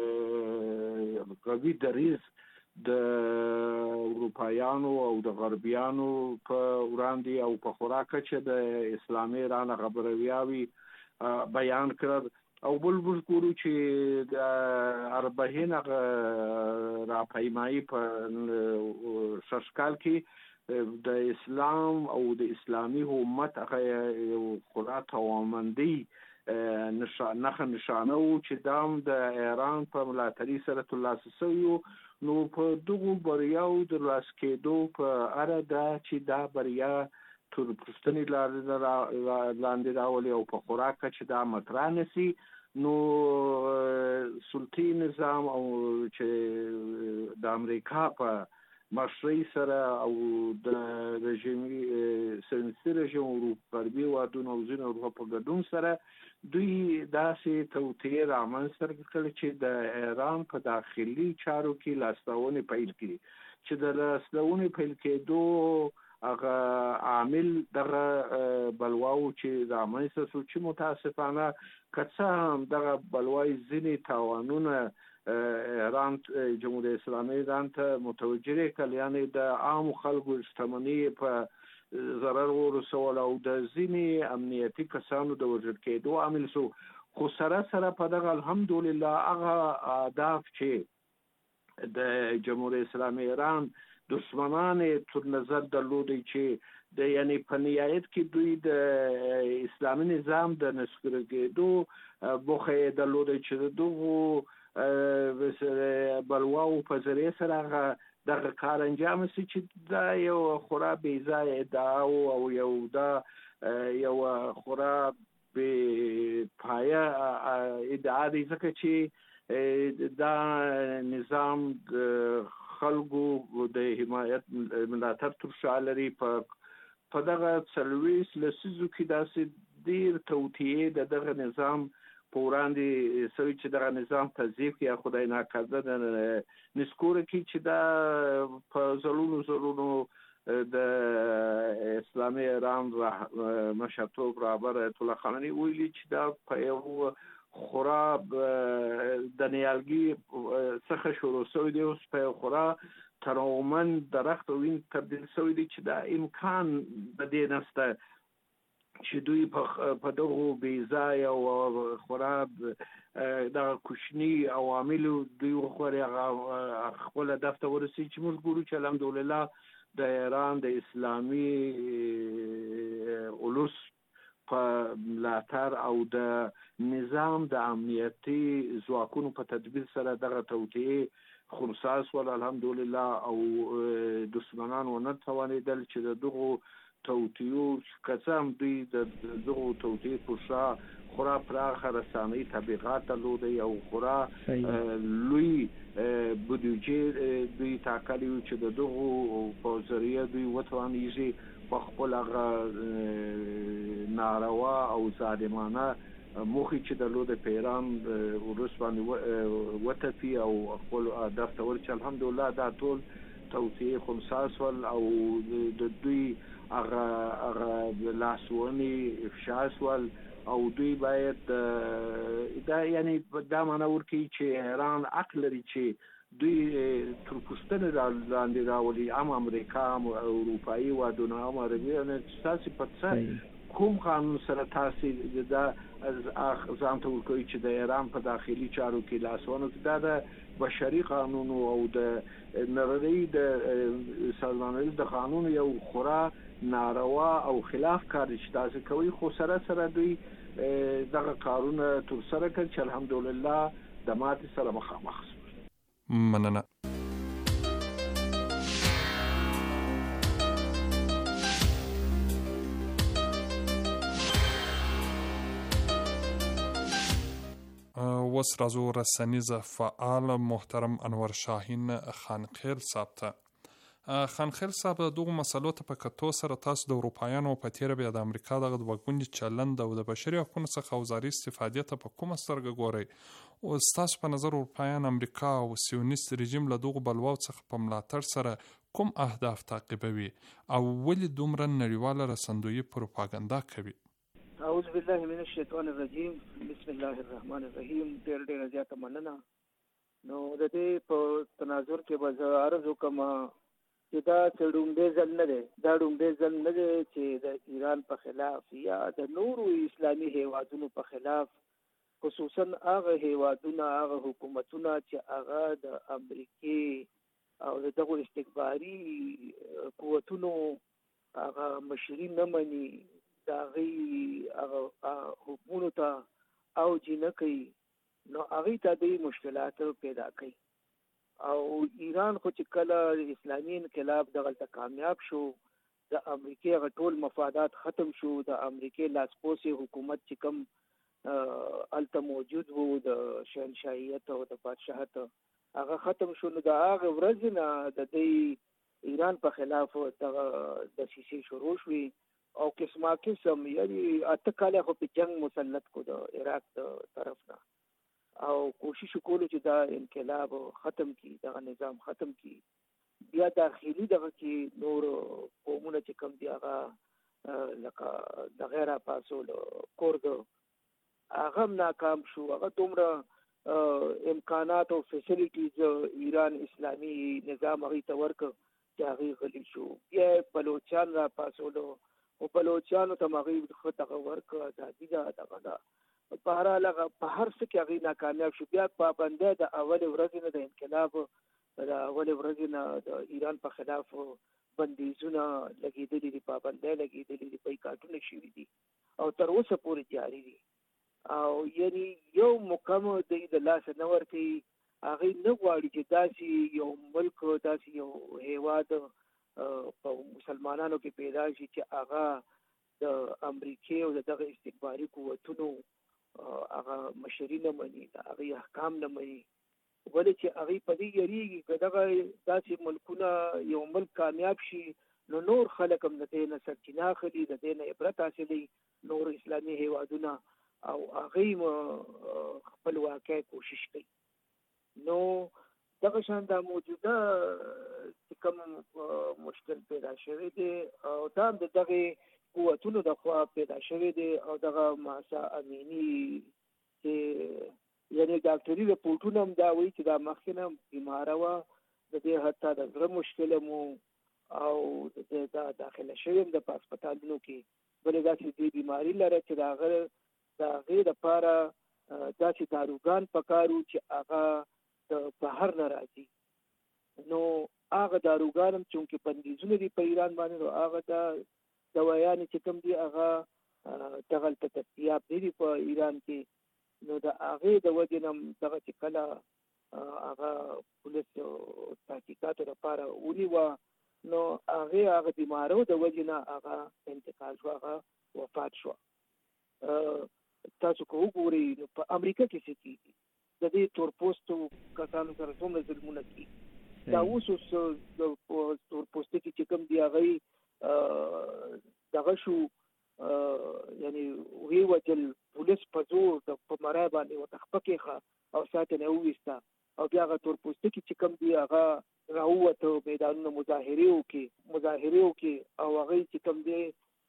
Speaker 12: قوي دریځ د اروپایانو او د غربیانو په وړاندې او په خورا کچه د اسلامي ایران خبرویاوي بیان کړ او بل بل ګورو چې د اربعین راپیمایي په ششکال کې د اسلام او د اسلامي امت هغه یو خورا توامندي نښه نشانه و چې دام د ایران په ملاتړي سره ترلاسه شوی. نو په دغو بریاو د لاس کېدو په اړه دا چې دا بریا تر پوښتنې لاندې راولي او په خوراک چې دا مطرح نشي. نو سلطنتي نظام او چې د امریکا په مشرۍ سره او د رژیم سیونیستي رژیم او غربي وادونو او ځینو اروپا په ګډون سره دوی داسې توطیې رامنځته کړې چې د ایران په داخلي چارو کې لاسته پیل کړي چې د لاسته پیل کېدو هغه عامل دغه بلواو چې رامنځته شو چې متاسفانه که څه هم دغه بلوای ځینې تاوانونه ایران جمهوریت اسلامي ایران ته متوجه کړل، یعنی د عام خلکو شتمنۍ په ضرر ورسول او د ځینې امنیتي کسانو د وژل کېدو عامل شو. خو سره سره په دغه الحمدلله هغه اهداف چې د جمهوریت اسلامي ایران دشمنان تر نظر درلودي چې د یعنی په نهایت کې دوی د اسلامي نظام د نسکور کېدو بوخه درلودي چې دغه بلواو په ذریعه سره دغه کار انجام شي چې دا یو خورا بې ځای ادعا او یو دا یو خورا بې پایه ادعا دی ځکه چې دا نظام خلکو د حمایت ملاتړ تر شا لري. په دغه څلوېښت لسیزو کې داسې ډېر توطیې د دغه نظام په وړاندې سوي چې دغه نظام تضعیف یا خدای ناکرده د نسکوره کې چې دا په زرونو زرونو د اسلامي ایران مشرتوب رهبر آیت الله خامنه‌ای ویلي چې دا په یو خورا د نیالګي څخه شروع شوی دی، اوس په یو خورا ترومن درخت او وین تبدیل شوی دی چې دا امکان د دې نسته چې دوی په دغه بې ځایه او خورا دغه کوچني عواملو دوی وخوري هغه خپل هدف ته ورسوي چې موږ ګورو چې الحمدلله د ایران د اسلامي اولس په ملاتړ او د نظام د امنیتي ځواکونو په تدبیر سره دغه توطئې خنثی شول الحمدلله، او دشمنان ونه توانېدل چې د دغو توطئو قسم دوی د دغو توطئې په شا خورا پراخه رسانه‌ایي تبلیغات درلوده او خورا لوی بودجې دوی ټاکلي وو چې د دغو په ذریعه دوی وتوانېږي په خپل هغه ناروا او ظالمانه موخې چې درلوده په ایران وروس باندې وتپي او خپل هدف ته ورسي. الحمدلله دا ټول توطئې خنثی شول او د دوی هغه هغه لاسوهنې افشا شول او دوی باید دا یعنی دا معنا ورکوي چې ایران حق لري چې دوی تر پوښتنې لاندې راولي هم امریکا هم اروپایي هېوادونه هم عربي ستاسې په څه کوم قانون سره تاسې دا ځان ته ورکوي چې د ایران په داخلي چارو کې لاسوهنه وکړي. دا د بشري قانونو او د نړۍ د سازمان د قانون یو خورا ناروا او خلاف کار چې تاسې کوي، خو سره سره دوی دغه کارونه ترسره کړي چې الحمدلله د ماتې سره مخامخ شول.
Speaker 11: مننه. وس راځو رسنیز فعال محترم انور شاهین خانخیل صاحب ته. خانخیل صاحب دغه مسلو ته په کتو سره تاسو د اروپایانو په تیره بیا د امریکا دغه دوګونی چلند او د بشري حقوقو څخه وزاري استفادې ته په کومه سترګه ګورئ، او ستاسو په نظر اروپایان امریکا او سیونیست رژیم له دغو بلواو څخه په ملاتړ سره کوم اهداف تعقیبوي او ولې دومره نړیواله رسندویي پروپاګندا کوي؟
Speaker 13: اعوذ بالله من الشیطان الرجیم، بسم الله الرحمن الرحیم. ډېر ډېر زیاته مننه. نو د دې په تناظر کې به زه عرض وکړم چې دا څړومبی ځل نه دی، دا ډومبی ځل نه دی چې د ایران په خلاف یا د نورو اسلامي هیوادونو په خلاف، خصوصا هغه هیوادونه هغه حکومتونه چې هغه د امریکې او د دغو استکباري قوتونو هغه مشري نه مني، د هغوی هغه حکمونو ته اوج نه کوي، نو هغوی ته دوی مشکلات پیدا کوي. او ایران خو چې کله اسلامي انقلاب دغلته کامیاب شو، د امریکې هغه ټول مفادات ختم شو، د امریکې لاسپوڅې حکومت چې کوم هلته موجود و د شهنشاهیت او د بادشاهت هغه ختم شو، نو د هغه ورځې نه د دوی ایران په خلاف دغه دسیسې شروع شوې او قسمه قسم یعنی اته کاله خو په جنگ مسلط کو د عراق د طرف نه، او کوشش وکړو چې دا انقلاب ختم کی، دغه نظام ختم کی. بیا داخلي دغه کې نور قومونه چې کوم دی هغه لکه د غیر پاسول کورد هغه ناکام شو، هغه دومره امکانات او فیسیلیټیز ایران اسلامي نظام هغه ته ورک چې هغه غلی شو. بیا بلوچستان را پاسولو او بلوچستانو ته هغه خو دغه ورک ازادي ده دغه ده په هر لغه په هر څه کې هغه ناکامیاب شو. بیا پابنده د اول ورځې نه د انقلاب د اول ورځې نه د ایران په خلاف بندیزونه لګېدلي دي، پابنده لګېدلي دي، بایکاټونه شوي دي او تر اوسه پورې جاري دي. او یعنی یو مقام د د لاسه نه ورکوي، هغوی نه غواړي چې داسې یو ملک داسې یو هیواد په مسلمانانو کې پیدا شي چې هغه د امریکې او د دغه استکباري قوتونو هغه مشري نه مني، د هغوی احکام نه مني، ولې چې هغوی په دې یېرېږي که دغه داسې ملکونه یو ملک کامیاب شي نو نور خلک هم د دې نه سرچینه اخلي، د دې نه عبرت حاصلوي نور اسلامي هیوادونه، او هغوی خپل واقع کوشش کوي. نو دغه شان د موجوده کوم مشکل پیدا شوی دی او دا د دغه قوتونو د خوا پیدا شوی دی او دغه ماسا امینی چې یعنی ډاکټري رپورټونه هم دا وایي چې دا مخکنه بیماره وه د دې حتی د زړه مشکل مو او د دا داخله شوی هم د په هسپتالونو کې بلې داسې دې بیماري لره چې د هغه د هغې دپاره داسې داروګان پکارو چې هغه د بهر نه راځي نو هغه داروګان هم چونکې بندیزونه دي په ایران باندې نو هغه د دوایانې چې کوم دي هغه دغلته دستیاب نه دي په ایران کې نو د هغې د وجې نه هم دغه چې کله هغه پولیس تحقیقاتو لپاره ونیوه نو هغې هغه بیمارو د وجې نه هغه انتقال شو هغه وفات شوه. تاسو که وګورئ نو په امریکا کې څه کېږي د دې تورپوستو کسانو سره څومره ظلمونه کېږي دا اوس اوس د تورپوستي کې چې کوم دي هغوی دغه شو یعنی وی وجل پولیس په زور د په مرای باندې ورته خپه کېښه او ساعت نه وویسته او بیا هغه تورپوستي کې چې کوم دي هغه راووته میدانونه مظاهرې وکړي مظاهرې وکړي او هغوی چې کوم دی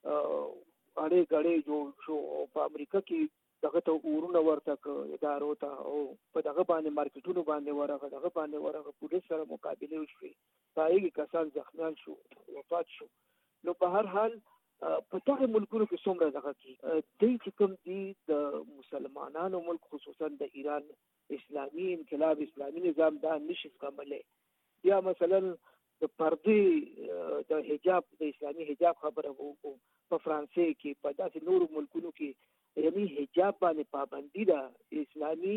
Speaker 13: اړې ګړې جوړ شو او په امریکا کې دغه ته اورونه ورته که ادارو ته او په دغه باندې مارکیټونو باندې ورغه دغه باندې ورغه پولیس سره مقابلې وشوې په هغې کې کسان زخمیان شو وفات شو نو په هر حال په دغه ملکونو کې څومره دغه کېږي دوی چې کوم دي د مسلمانانو ملک خصوصا د ایران اسلامي انقلاب اسلامي نظام دا نشي زغملی یا مثلا د پردې د حجاب د اسلامي حجاب خبره وکړو په فرانسې کې په داسې نورو ملکونو کې یعنی حجاب باندې پابندي ده اسلامي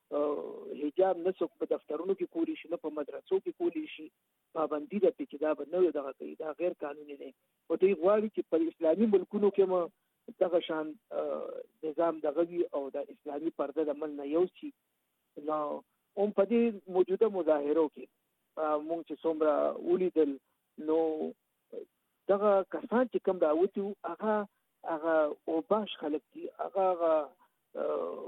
Speaker 13: حجاب نه څوک په دفترونو کې کولی شي نه په مدرسو کې کولی شي پابندي ده چې دا به نه دغه کوي دا غیر قانوني دی او دوی غواړي چې په اسلامي ملکونو کې م دغه شان نظام دغه وي او د اسلامي پرده د عمل نه یوسي نو هم په دې موجوده مظاهرو کې مونږ چې څومره ولیدل نو دغه کسان چې کوم راوتي وو هغه هغه اوباش خلک دي هغه هغه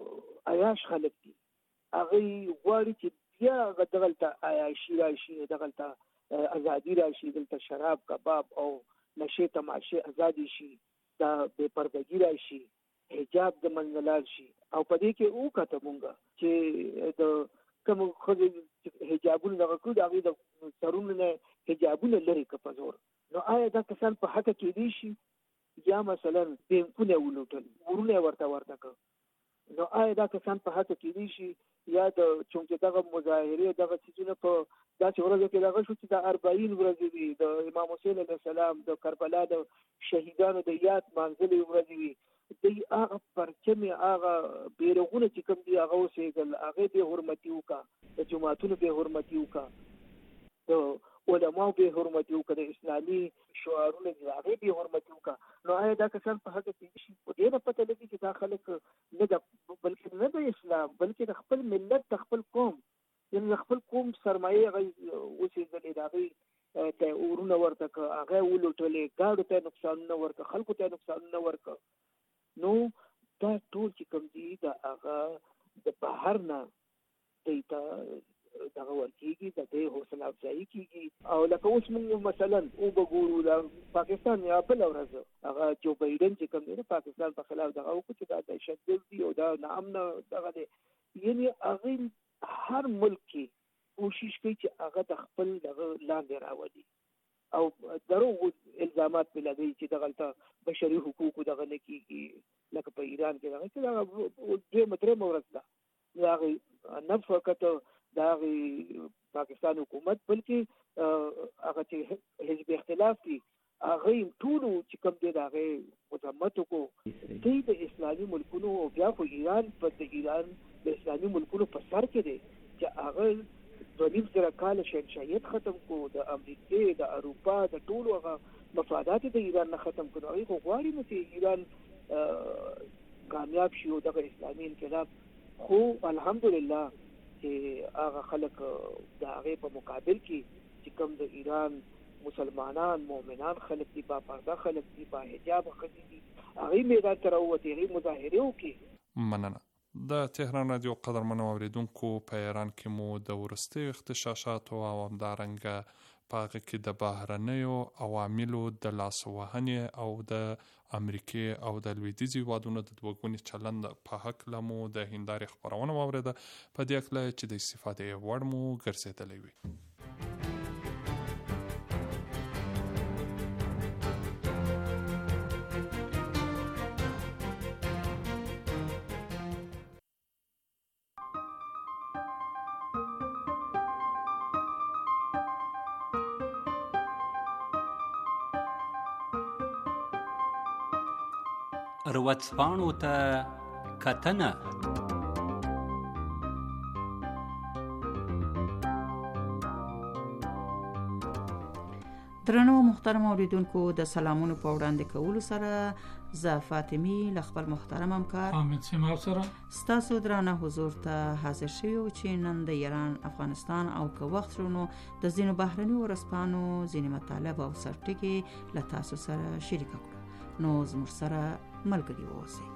Speaker 13: عیاش خلک دي هغوی غواړي چې بیا هغه دغلته عیاشي راشي دغلته ازادي راشي دلته شراب کباب او نشې تماشې ازادي شي دا بې پردګي راشي حجاب د منځه لاړ شي او په دې کې وکته مونږ چې د کوم ښځې حجابونه دغه کړو د هغوی د سرونو نه حجابونه لرې که په زور نو آیا دا کسان په حقه کېدی شي یا مثلا بینکونه ولوټل ورونه ورته ورته کړ نو آیا دا کسان په حقه کېدی شي یا د چونکې دغه مظاهرې دغه څیزونه په داسې ورځو کې دغه شو چې د اربعین ورځې وي د امام حسین علیه السلام د کربلا د شهیدانو د یاد مانځلې ورځې وي دوی هغه پرچمې هغه بیرغونه چې کوم دي هغه اوسېږل هغې بې حرمتي وکړه د جوماتونو بې حرمتي وکړه د علماو بې حرمتي وکړه د اسلامي شعارونه دي هغې بې حرمتي وکړه نو آیا دا کسان په حقه کېدی شي په دې نه پته لګي چې دا خلک نه د بلکې نه د اسلام بلکې د خپل ملت د خپل قوم یعنې د خپل قوم سرمایې هغه اوسېدلې د هغې ته اورونه ورته کړه هغه ولوټلې ګاډو ته نقصانونه ورکړه خلکو ته نقصانونه ورکړه نو دا ټول چې کوم دي د هغه د بهر نه دوی ته دغه ورکېږي د دې حوصله افزایي کېږي او لکه اوس موږ مثلا وګورو د پاکستان یا بله ورځ هغه جو بایډن چې کوم دی د پاکستان په خلاف دغه وکړو چې دا دهشتګرد دي او دا ناامنه دغه دی یعنې هغې هر ملک کې کوشش کوي چې هغه د خپل دغه لاندې راولي او دروغ الزامات پرې لګوي چې دغلته بشري حقوقو دغه نه کېږي لکه په ایران کې دغه چې دغه درېیمه درېیمه ورځ ده د هغې نه فقط د هغې پاکستان حکومت بلکې هغه چې حزب اختلاف دي هغوی ټولو چې کوم دی د هغې مذمت وکړو دوی د اسلامي ملکونو او بیا خو ایران په د ایران د اسلامي ملکونو په سر کې دی چې هغه دوه نیم زره کاله شهنشاهیت ختم کړو د امریکې د اروپا د ټولو هغه مفادات د ایران نه ختم کړو هغوی خو غواړي نو چې ایران کامیاب شي او دغه اسلامي انقلاب خو الحمدلله چې هغه خلک د هغې په مقابل کې چې کوم د ایران مسلمانان مؤمنان خلک دي با پرده خلک دي با حجاب ښځې دي هغوی میدان ته راووتې هغوی مظاهرې وکړي.
Speaker 11: مننه. د تهران رادیو قدرمنو اوریدونکو په ایران کې مو د وروستیو اغتشاشاتو او همدارنګه په هغه کې د بهرنیو عواملو د لاسوهنې او د امریکې او د لویدیځي هېوادونو د دوهګوني چلند په هکله مو د هندارې خپرونه واورېده، په دې هکله چې د استفادې وړ مو ګرځېدلی وي.
Speaker 14: ورځپاڼو ته کتنه.
Speaker 15: درنو محترم اوریدونکو، د سلامونو په وړاندې کولو سره زه فاطمی له خپل محترم همکار
Speaker 16: حامد سیماب سره
Speaker 15: ستاسو درانه حضور ته حاضر شوو چې نن د ایران، افغانستان او که وخت شونو د ځینو بهرني ورځپاڼو ځینې مطالب او سرټکي له تاسو سره شریک کړو، نو زموږ سره ملګري اوسئ.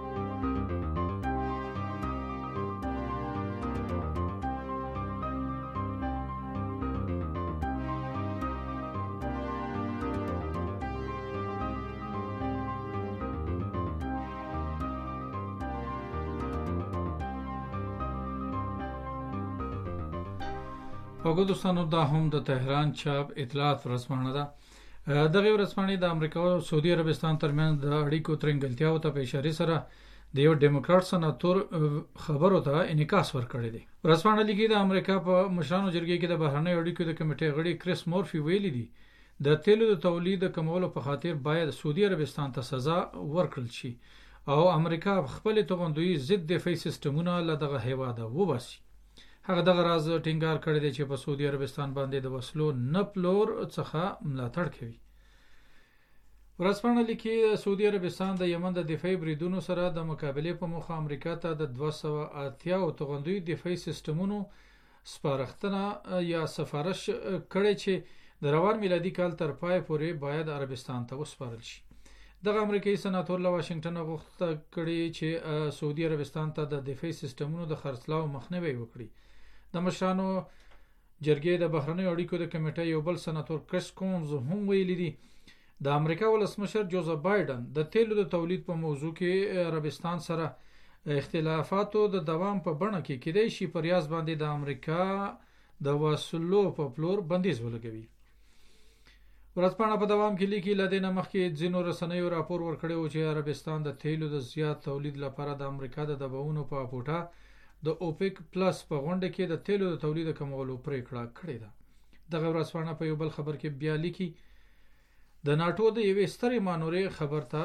Speaker 16: خوږو دوستانو، دا هم د تهران چاپ اطلاعات ورځپاڼه ده. دغه ورځپاڼې د امریکا او سعودي عربستان ترمنځ د اړیکو ترنګلتیاو ته په اشاره سره د یو ډیموکراټ سناتور خبرو ته انعکاس ورکړی دی. ورځپاڼه لیکي د امریکا په مشرانو جرګې کې د بهرنۍ اړیکو د کمیټې غړي کریس مورفي ویلي دي د تیلو د تولید کمولو په خاطر باید سعودي عربستان ته سزا ورکړل شي او امریکا خپل توغندوی ضد دفاعي سیستمونه له دغه هیواده وباسي. هغه دغه راز ټینګار کړی دی چې په سعودي عربستان باندې د وسلو نه پلور څخه ملاتړ کوي. ورځپاڼه لیکي سعودي عربستان د یمن د دفاعي بریدونو سره د مقابلې په موخه امریکا ته د دوه سوه اتیا توغندوی دفاعي سیستمونو سپارښتنه یا سفارش کړی چې د روان میلادي کال تر پای پورې باید عربستان ته وسپارل شي. دغه امریکایي سناتور له واشنگټن غوښتنه کړې چې سعودي عربستان ته د دفاعي سیستمونو د خرڅلاو مخنیوی وکړي. د مشرانو جرګې د بهرنیو اړیکو د کمیټې یو بل سناتور کریس کونز هم ویلي دي د امریکا ولسمشر جوزف بایدن د تیلو د تولید په موضوع کې عربستان سره اختلافاتو د دوام په بڼه کې کېدای شي پر ریاض باندې د امریکا د وسلو په پلور بندیز ولګوي. ورځپاڼه په دوام کې لیکي له دې نه مخکې ځینو رسنیو راپور ورکړی و چې عربستان د تیلو د زیات تولید لپاره د امریکا د دباونو په اپوټه د اوپیک پلس په غونډه کې د تیلو د تولید کمولو پریکړه کړې ده. دغه ورځپاڼه په یو بل خبر کې بیا لیکي د ناټو د یوې سترې مانورې خبر ته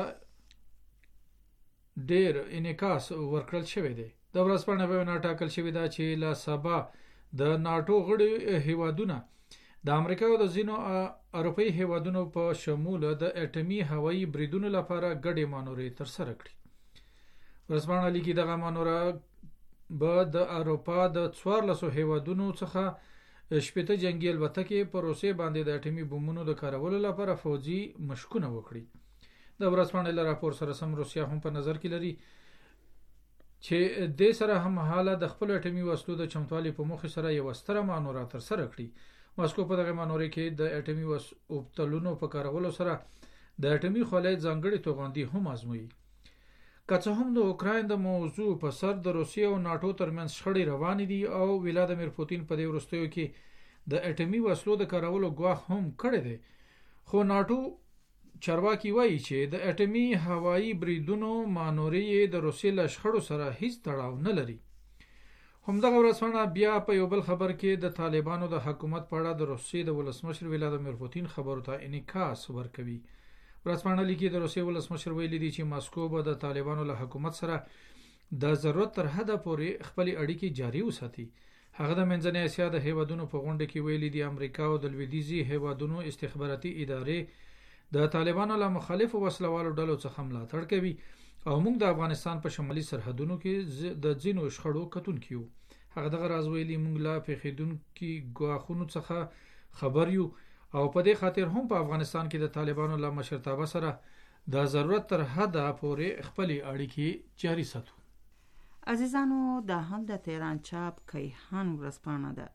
Speaker 16: ډیر انعکاس ورکړل شوی دی. د ورځپاڼې په وینا ټاکل شوی ده چې له سبا د ناټو غړي هیوادونه د امریکا او د ځینو اروپایي هیوادونو په شمول د اټومي هوایي بریدونو لپاره ګډې مانورې ترسره کړي. ورځپاڼه لیکي دغه مانوره به د اروپا د څوارلسو هیوادونو څخه شپېته جنگي الوتکې په روسیې باندې د اټومي بمونو د کارولو لپاره فوجي مشقونه وکړي. د ورځپاڼې له راپور سره سم روسیا هم په نظر کې لري چې د سره هم حاله د خپل اټومي وسلو د چمتوالي په مخ سره یو ستره مانوره ترسره کړي. ماسکو په دغه مانورې کې د اټومي وسلو په کارولو سره د اټومي خولۍ ځانګړي توغندي هم آزموي. که څه هم د اوکراین د موضوع په سر د روسیې او ناټو ترمنځ شخړې روانې دي او ولادیمیر پوتین په دې وروستیو کې د اټومي وسلو د کارولو ګواښ هم کړی دی، خو ناټو چارواکي وایي چې د اټومي هوایي بریدونو مانورې د روسیې له شخړو سره هیڅ تړاو نه لري. همدغه ورځپاڼه بیا په یو بل خبر کې د طالبانو د حکومت په اړه د روسیې د ولسمشر ولادیمیر پوتین خبرو ته انعکاس ورکوي. ورځپاڼه لیکي د روسیې ولسمشر ویلي دی چې ماسکو به د طالبانو له حکومت سره د ضرورت تر حده پورې خپل اړیکې جاري وساتي. هغه د منځنۍ اسیا د هیوادونو په غونډه کې ویلي دی امریکا او د لویدیځي هیوادونو استخباراتي ادارې د طالبانو له مخالفو وسلوالو ډلو څخه ملاتړ کوي او موږ د افغانستان په شمالي سرحدونو کې د ځینو شخړو کتونکي یو. هغه دغه راز ویلي موږ له پیښیدونکو ګواښونو څخه خبر یو او په دې خاطر هم په افغانستان کې د طالبانو له مشرتابه سره د ضرورت تر حده پورې خپل اړیکې جاري ساتو.
Speaker 15: عزیزانو دا هم د تهران چاپ کیهان ورځپاڼه ده.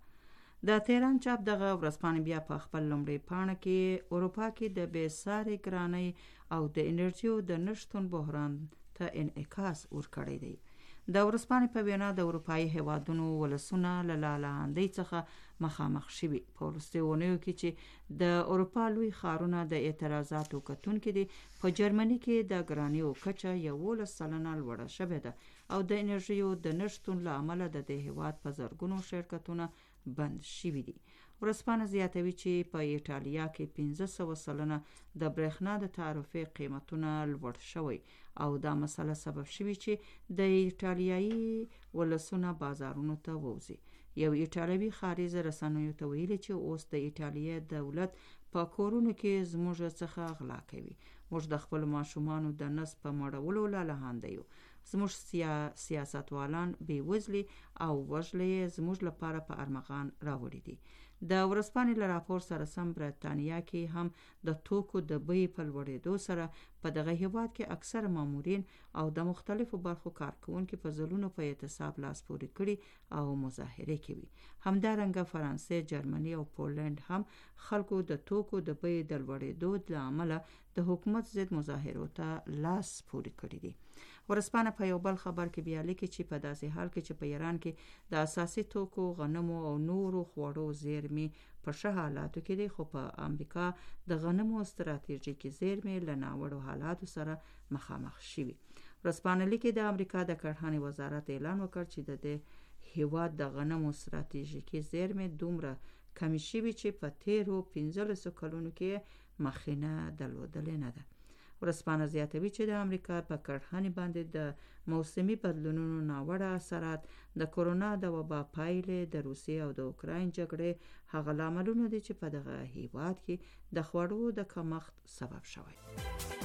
Speaker 15: د تهران چاپ دغه ورځپاڼه بیا په خپل لومړۍ پاڼه کې اروپا کې د بې ساري ګرانۍ او د انرژیو د نشتون بحران ته انعکاس ورکړی دی. د ورځپاڼې په وینا د اروپایي هیوادونو ولسونه له لالهاندۍ څخه مخامخ شوي. په وروستیو اونیو کې چې د اروپا لوی ښارونه د اعتراضاتو کتونکي دي، په جرمني کې د ګرانیو کچه یولس سلنه لوړه شوې ده او د انرژیو د نشتون له امله د دې هیواد په زرګونو شرکتونه بند شوي دي. ورځپاڼه زیاتوي چې په ایټالیا کې پنځه سوه سلنه د برېښنا د تعرفې قیمتونه لوړ شوی او دا مسله سبب شوي چې د ایټالیایي ولسونه بازارونو ته ووځي. یو ایټالوي خارج رسنیو ته ویلي چې اوس د ایټالیا دولت په کورونو کې زموږ څخه غلا کوي. موږ د خپل ماشومانو د نس په مړولو لالهانده یو. زموږ سیا... سیاستوالان بېوزلي او وژلې زموږ لپاره په ارمغان راوړي دي. د ورځپاڼې له راپور سره سم برېټانیا کې هم د توکو د بیې په لوړېدو سره په دغه هیواد کې اکثره مامورین او د مختلفو برخو کارکوونکي په ځلونو په اعتصاب لاس پورې کړي او مظاهرې کوي. همدارنګه فرانسې، جرمني او پولنډ هم خلکو د توکو د بیې د لوړېدو له امله د حکومت ضد مظاهرو ته لاس پورې کړي دي. ورځپاڼه په یو بل خبر کې بیا لیکي چې په داسې حال کې چې په ایران کې د اساسي توکو، غنمو او نورو خوړو زیرمې په ښه حالاتو کې دي، خو په امریکا د غنمو ستراتیژیکي زیرمې له ناوړو حالاتو سره مخامخ شوي. ورځپاڼه لیکي د امریکا د کرهنې وزارت اعلان وکړ چې د دې هیواد د غنمو ستراتیژیکي زیرمې دومره کمې شوي چې په تیرو پنځلسو کلونو کې مخینه درلودلې نه ده. ورځپاڼه زیاتوي چې د امریکا په کرهنې باندې د موسمي بدلونونو ناوړه اثرات، د کورونا د وبا پایلې، د روسیې او د اوکراین جګړې هغه لاملونه دي چې په دغه هیواد کې د خوړو د کمښت سبب شوی.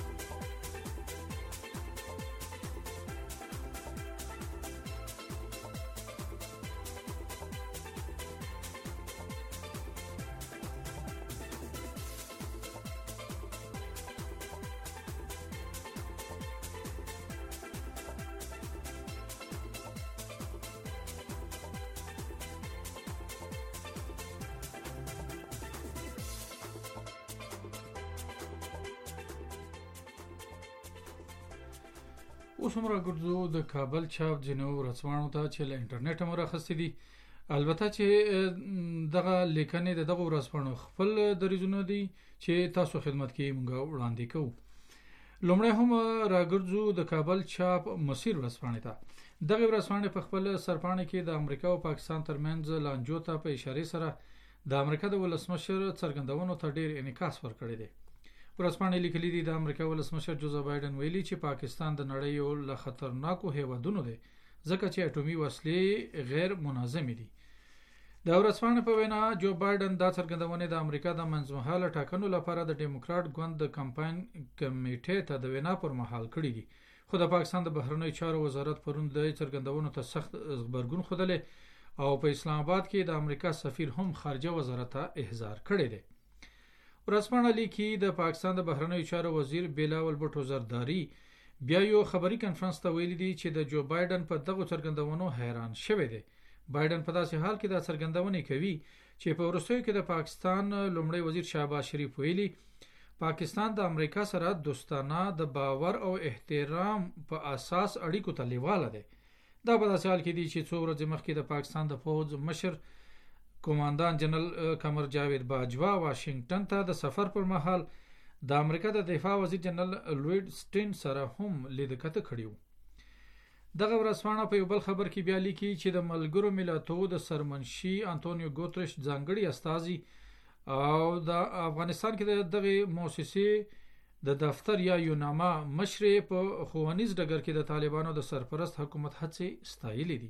Speaker 16: اوس هم راګرځو د کابل چاپ ځینو ورځپاڼو ته چې له انټرنیټه مو راخیستې دي. البته چې دغه لیکنې د دغه ورځپاڼو خپل دریځونه دي چې تاسو خدمت کې موږ وړاندې کوو. لومړی هم راګرځو د کابل چاپ مسیر ورځپاڼې ته. دغه ورځپاڼې په خپل سرپاڼه کې د امریکا او پاکستان ترمنځ لانجو ته په اشاره سره د امریکا د ولسمشر څرګندونو ته ډیر انعکاس ورکړی دی. ورځپاڼې لیکلي دي د امریکا ولسمشر جو بایدن ویلي چې پاکستان د نړۍ یو له خطرناکو هیوادونو دی ځکه چې اټومي وسلې غیر منظمې دي. د ورځپاڼې په وینا جو بایدن دا څرګندونې د امریکا د منځمهاله ټاکنو لپاره د ډیموکراټ ګوند د کمپاین کمیټې ته د وینا پر مهال کړي دي. خو د پاکستان د بهرنیو چارو وزارت پرون د څرګندونو ته سخت غبرګون ښودلی او په اسلام آباد کې د امریکا سفیر هم خارجه وزارت ته احضار کړی دی. ورځپاڼه لیکي د پاکستان د بهرنیو چارو وزیر بلاول بټو زرداری بیا یو خبري کنفرانس ته ویلي دي چې د جو بایدن په دغه څرګندونو حیران شوی دی. بایدن په داسې حال کې دا څرګندونې کوي چې په وروستیو کې د پاکستان لومړی وزیر شهباز شریف ویلي پاکستان د امریکا سره دوستانه د باور او احترام په اساس اړیکو ته لیواله دی. دا په داسې حال کې دي چې څو ورځې مخکې د پاکستان د فوج مشر کمانډان جنرال قمر جاوید باجوا واشنگټن ته د سفر پر مهال د امریکا د دفاع وزیر جنرال لوید سټین سره هم لیدکته کړی و. دغه ورځپاڼه په یو بل خبر کې بیا لیکي چې د ملګرو ملتونو د سرمنشي انټونیو ګوتریش ځانګړي استازي او د افغانستان کې د دغه مؤسسې د دفتر یا یوناما مشر په ښوونیز ډګر کې د طالبانو د سرپرست حکومت هڅې ستایلې دي.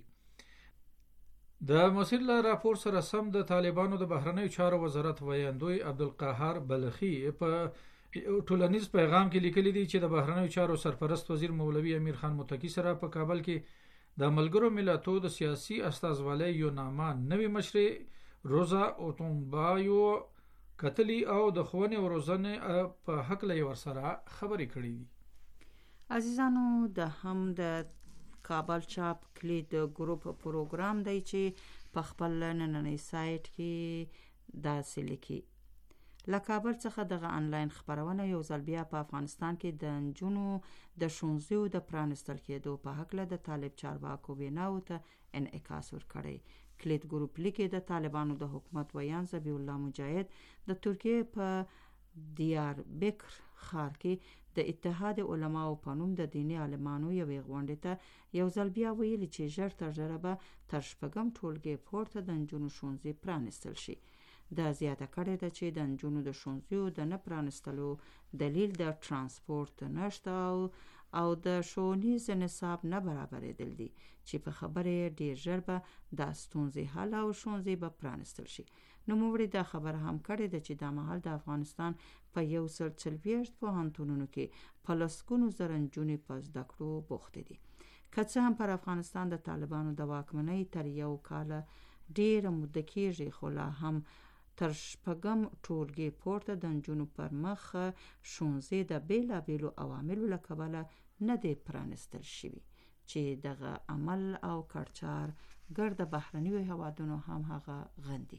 Speaker 16: د مسیر له راپور سره سم د طالبانو د بهرنیو چارو وزارت ویاندوی عبدالقاهر بلخي په ټولنیز پیغام کې لیکلي دي چې د بهرنیو چارو سرپرست وزیر مولوي امیر خان متقی سره په کابل کې د ملګرو ملتونو د سیاسي استازولۍ یوناما نوی مشر روزا اوتونبایو کتلی او د ښوونې او روزنې په حق له ورسره خبرې کړې دي.
Speaker 15: عزیزانو د هم د کابل چاپ کلید ګروپ پروګرام دی چې په خپل نننۍ سایت کې داسې لیکي: له کابل څخه دغه انلاین خبرونه یو ځل بیا په افغانستان کې د نجونو د ښوونځیو د پرانستل کېدو په هکله د طالب چارواکو ویناو ته انعکاس ورکړی. کلید ګروپ لیکي د طالبانو د حکومت ویان ذبیح الله مجاهد د ترکیې په دیار بکر ښار کې د اتحاد علماو په نوم د دیني عالمانو یوې غونډې ته یو ځل بیا ویلي چې ژر تر ژره به تر شپږم ټولګي پورته د نجونو ښوونځي پرانستل شي. دا زیاته کړې ده چې د نجونو د ښوونځیو د نه پرانستلو دلیل د ترانسپورت نشته او او د ښوونیز نصاب نه برابرېدل دي چې په خبرې ډیر ژر به دا ستونزې حل او ښوونځي به پرانستل شي. نوموړي دا خبره هم کړې ده چې دا مهال د افغانستان په یو سل څلوېښت پوهنتونونو کې په لسګونو زره نجونې په زده کړو بوختې دي. که څه هم پر افغانستان د طالبانو د واکمنۍ تر یو کاله ډیره موده کېږي، خو لا هم تر شپږم ټولګي پورته د نجونو پر مخ ښوونځي د بیلابیلو عواملو له کبله نه دی پرانستل شوي چې دغه عمل او کړچار ګرد بهرنیو هیوادونو هم هغه غندي.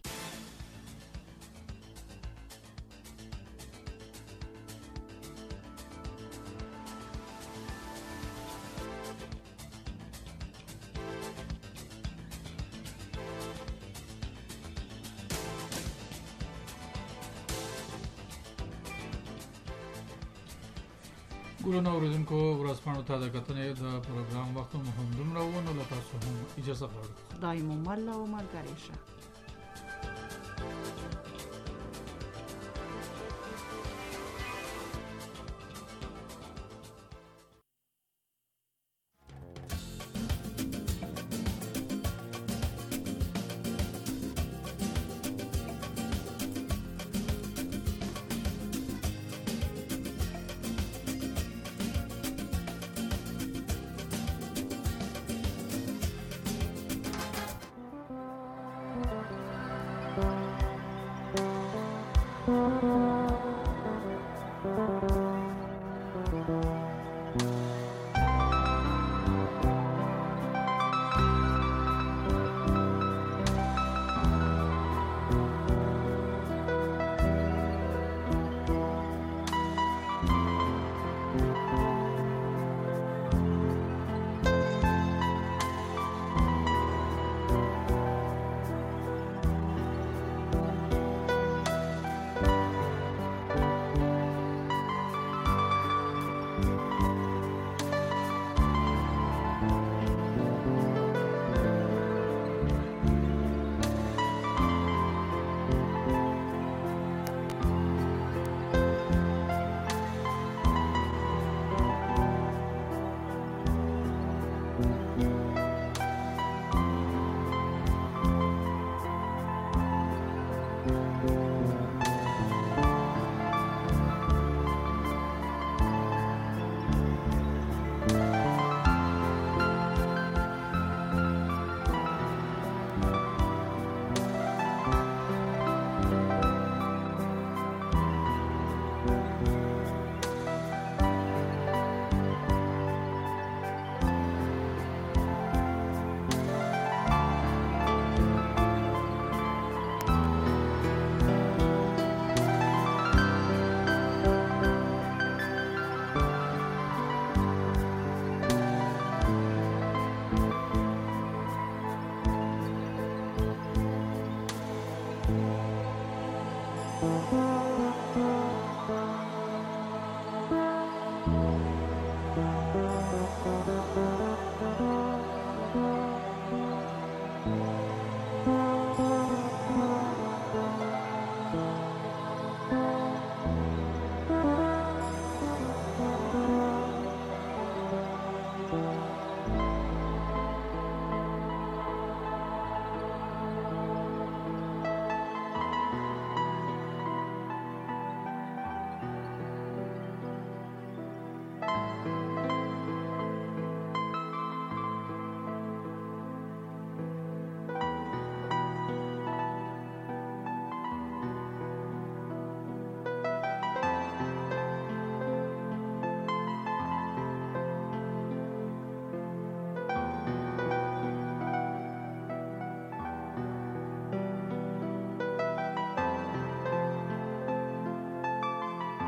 Speaker 16: ګورنه اوریدونکو ورځپاڼو ته د کتنې د پروګرام وخت مو هم دومره و، نو له تاسو هم اجازه غواړو.
Speaker 15: خدای مو مل او ملګری شه.
Speaker 17: Thank you.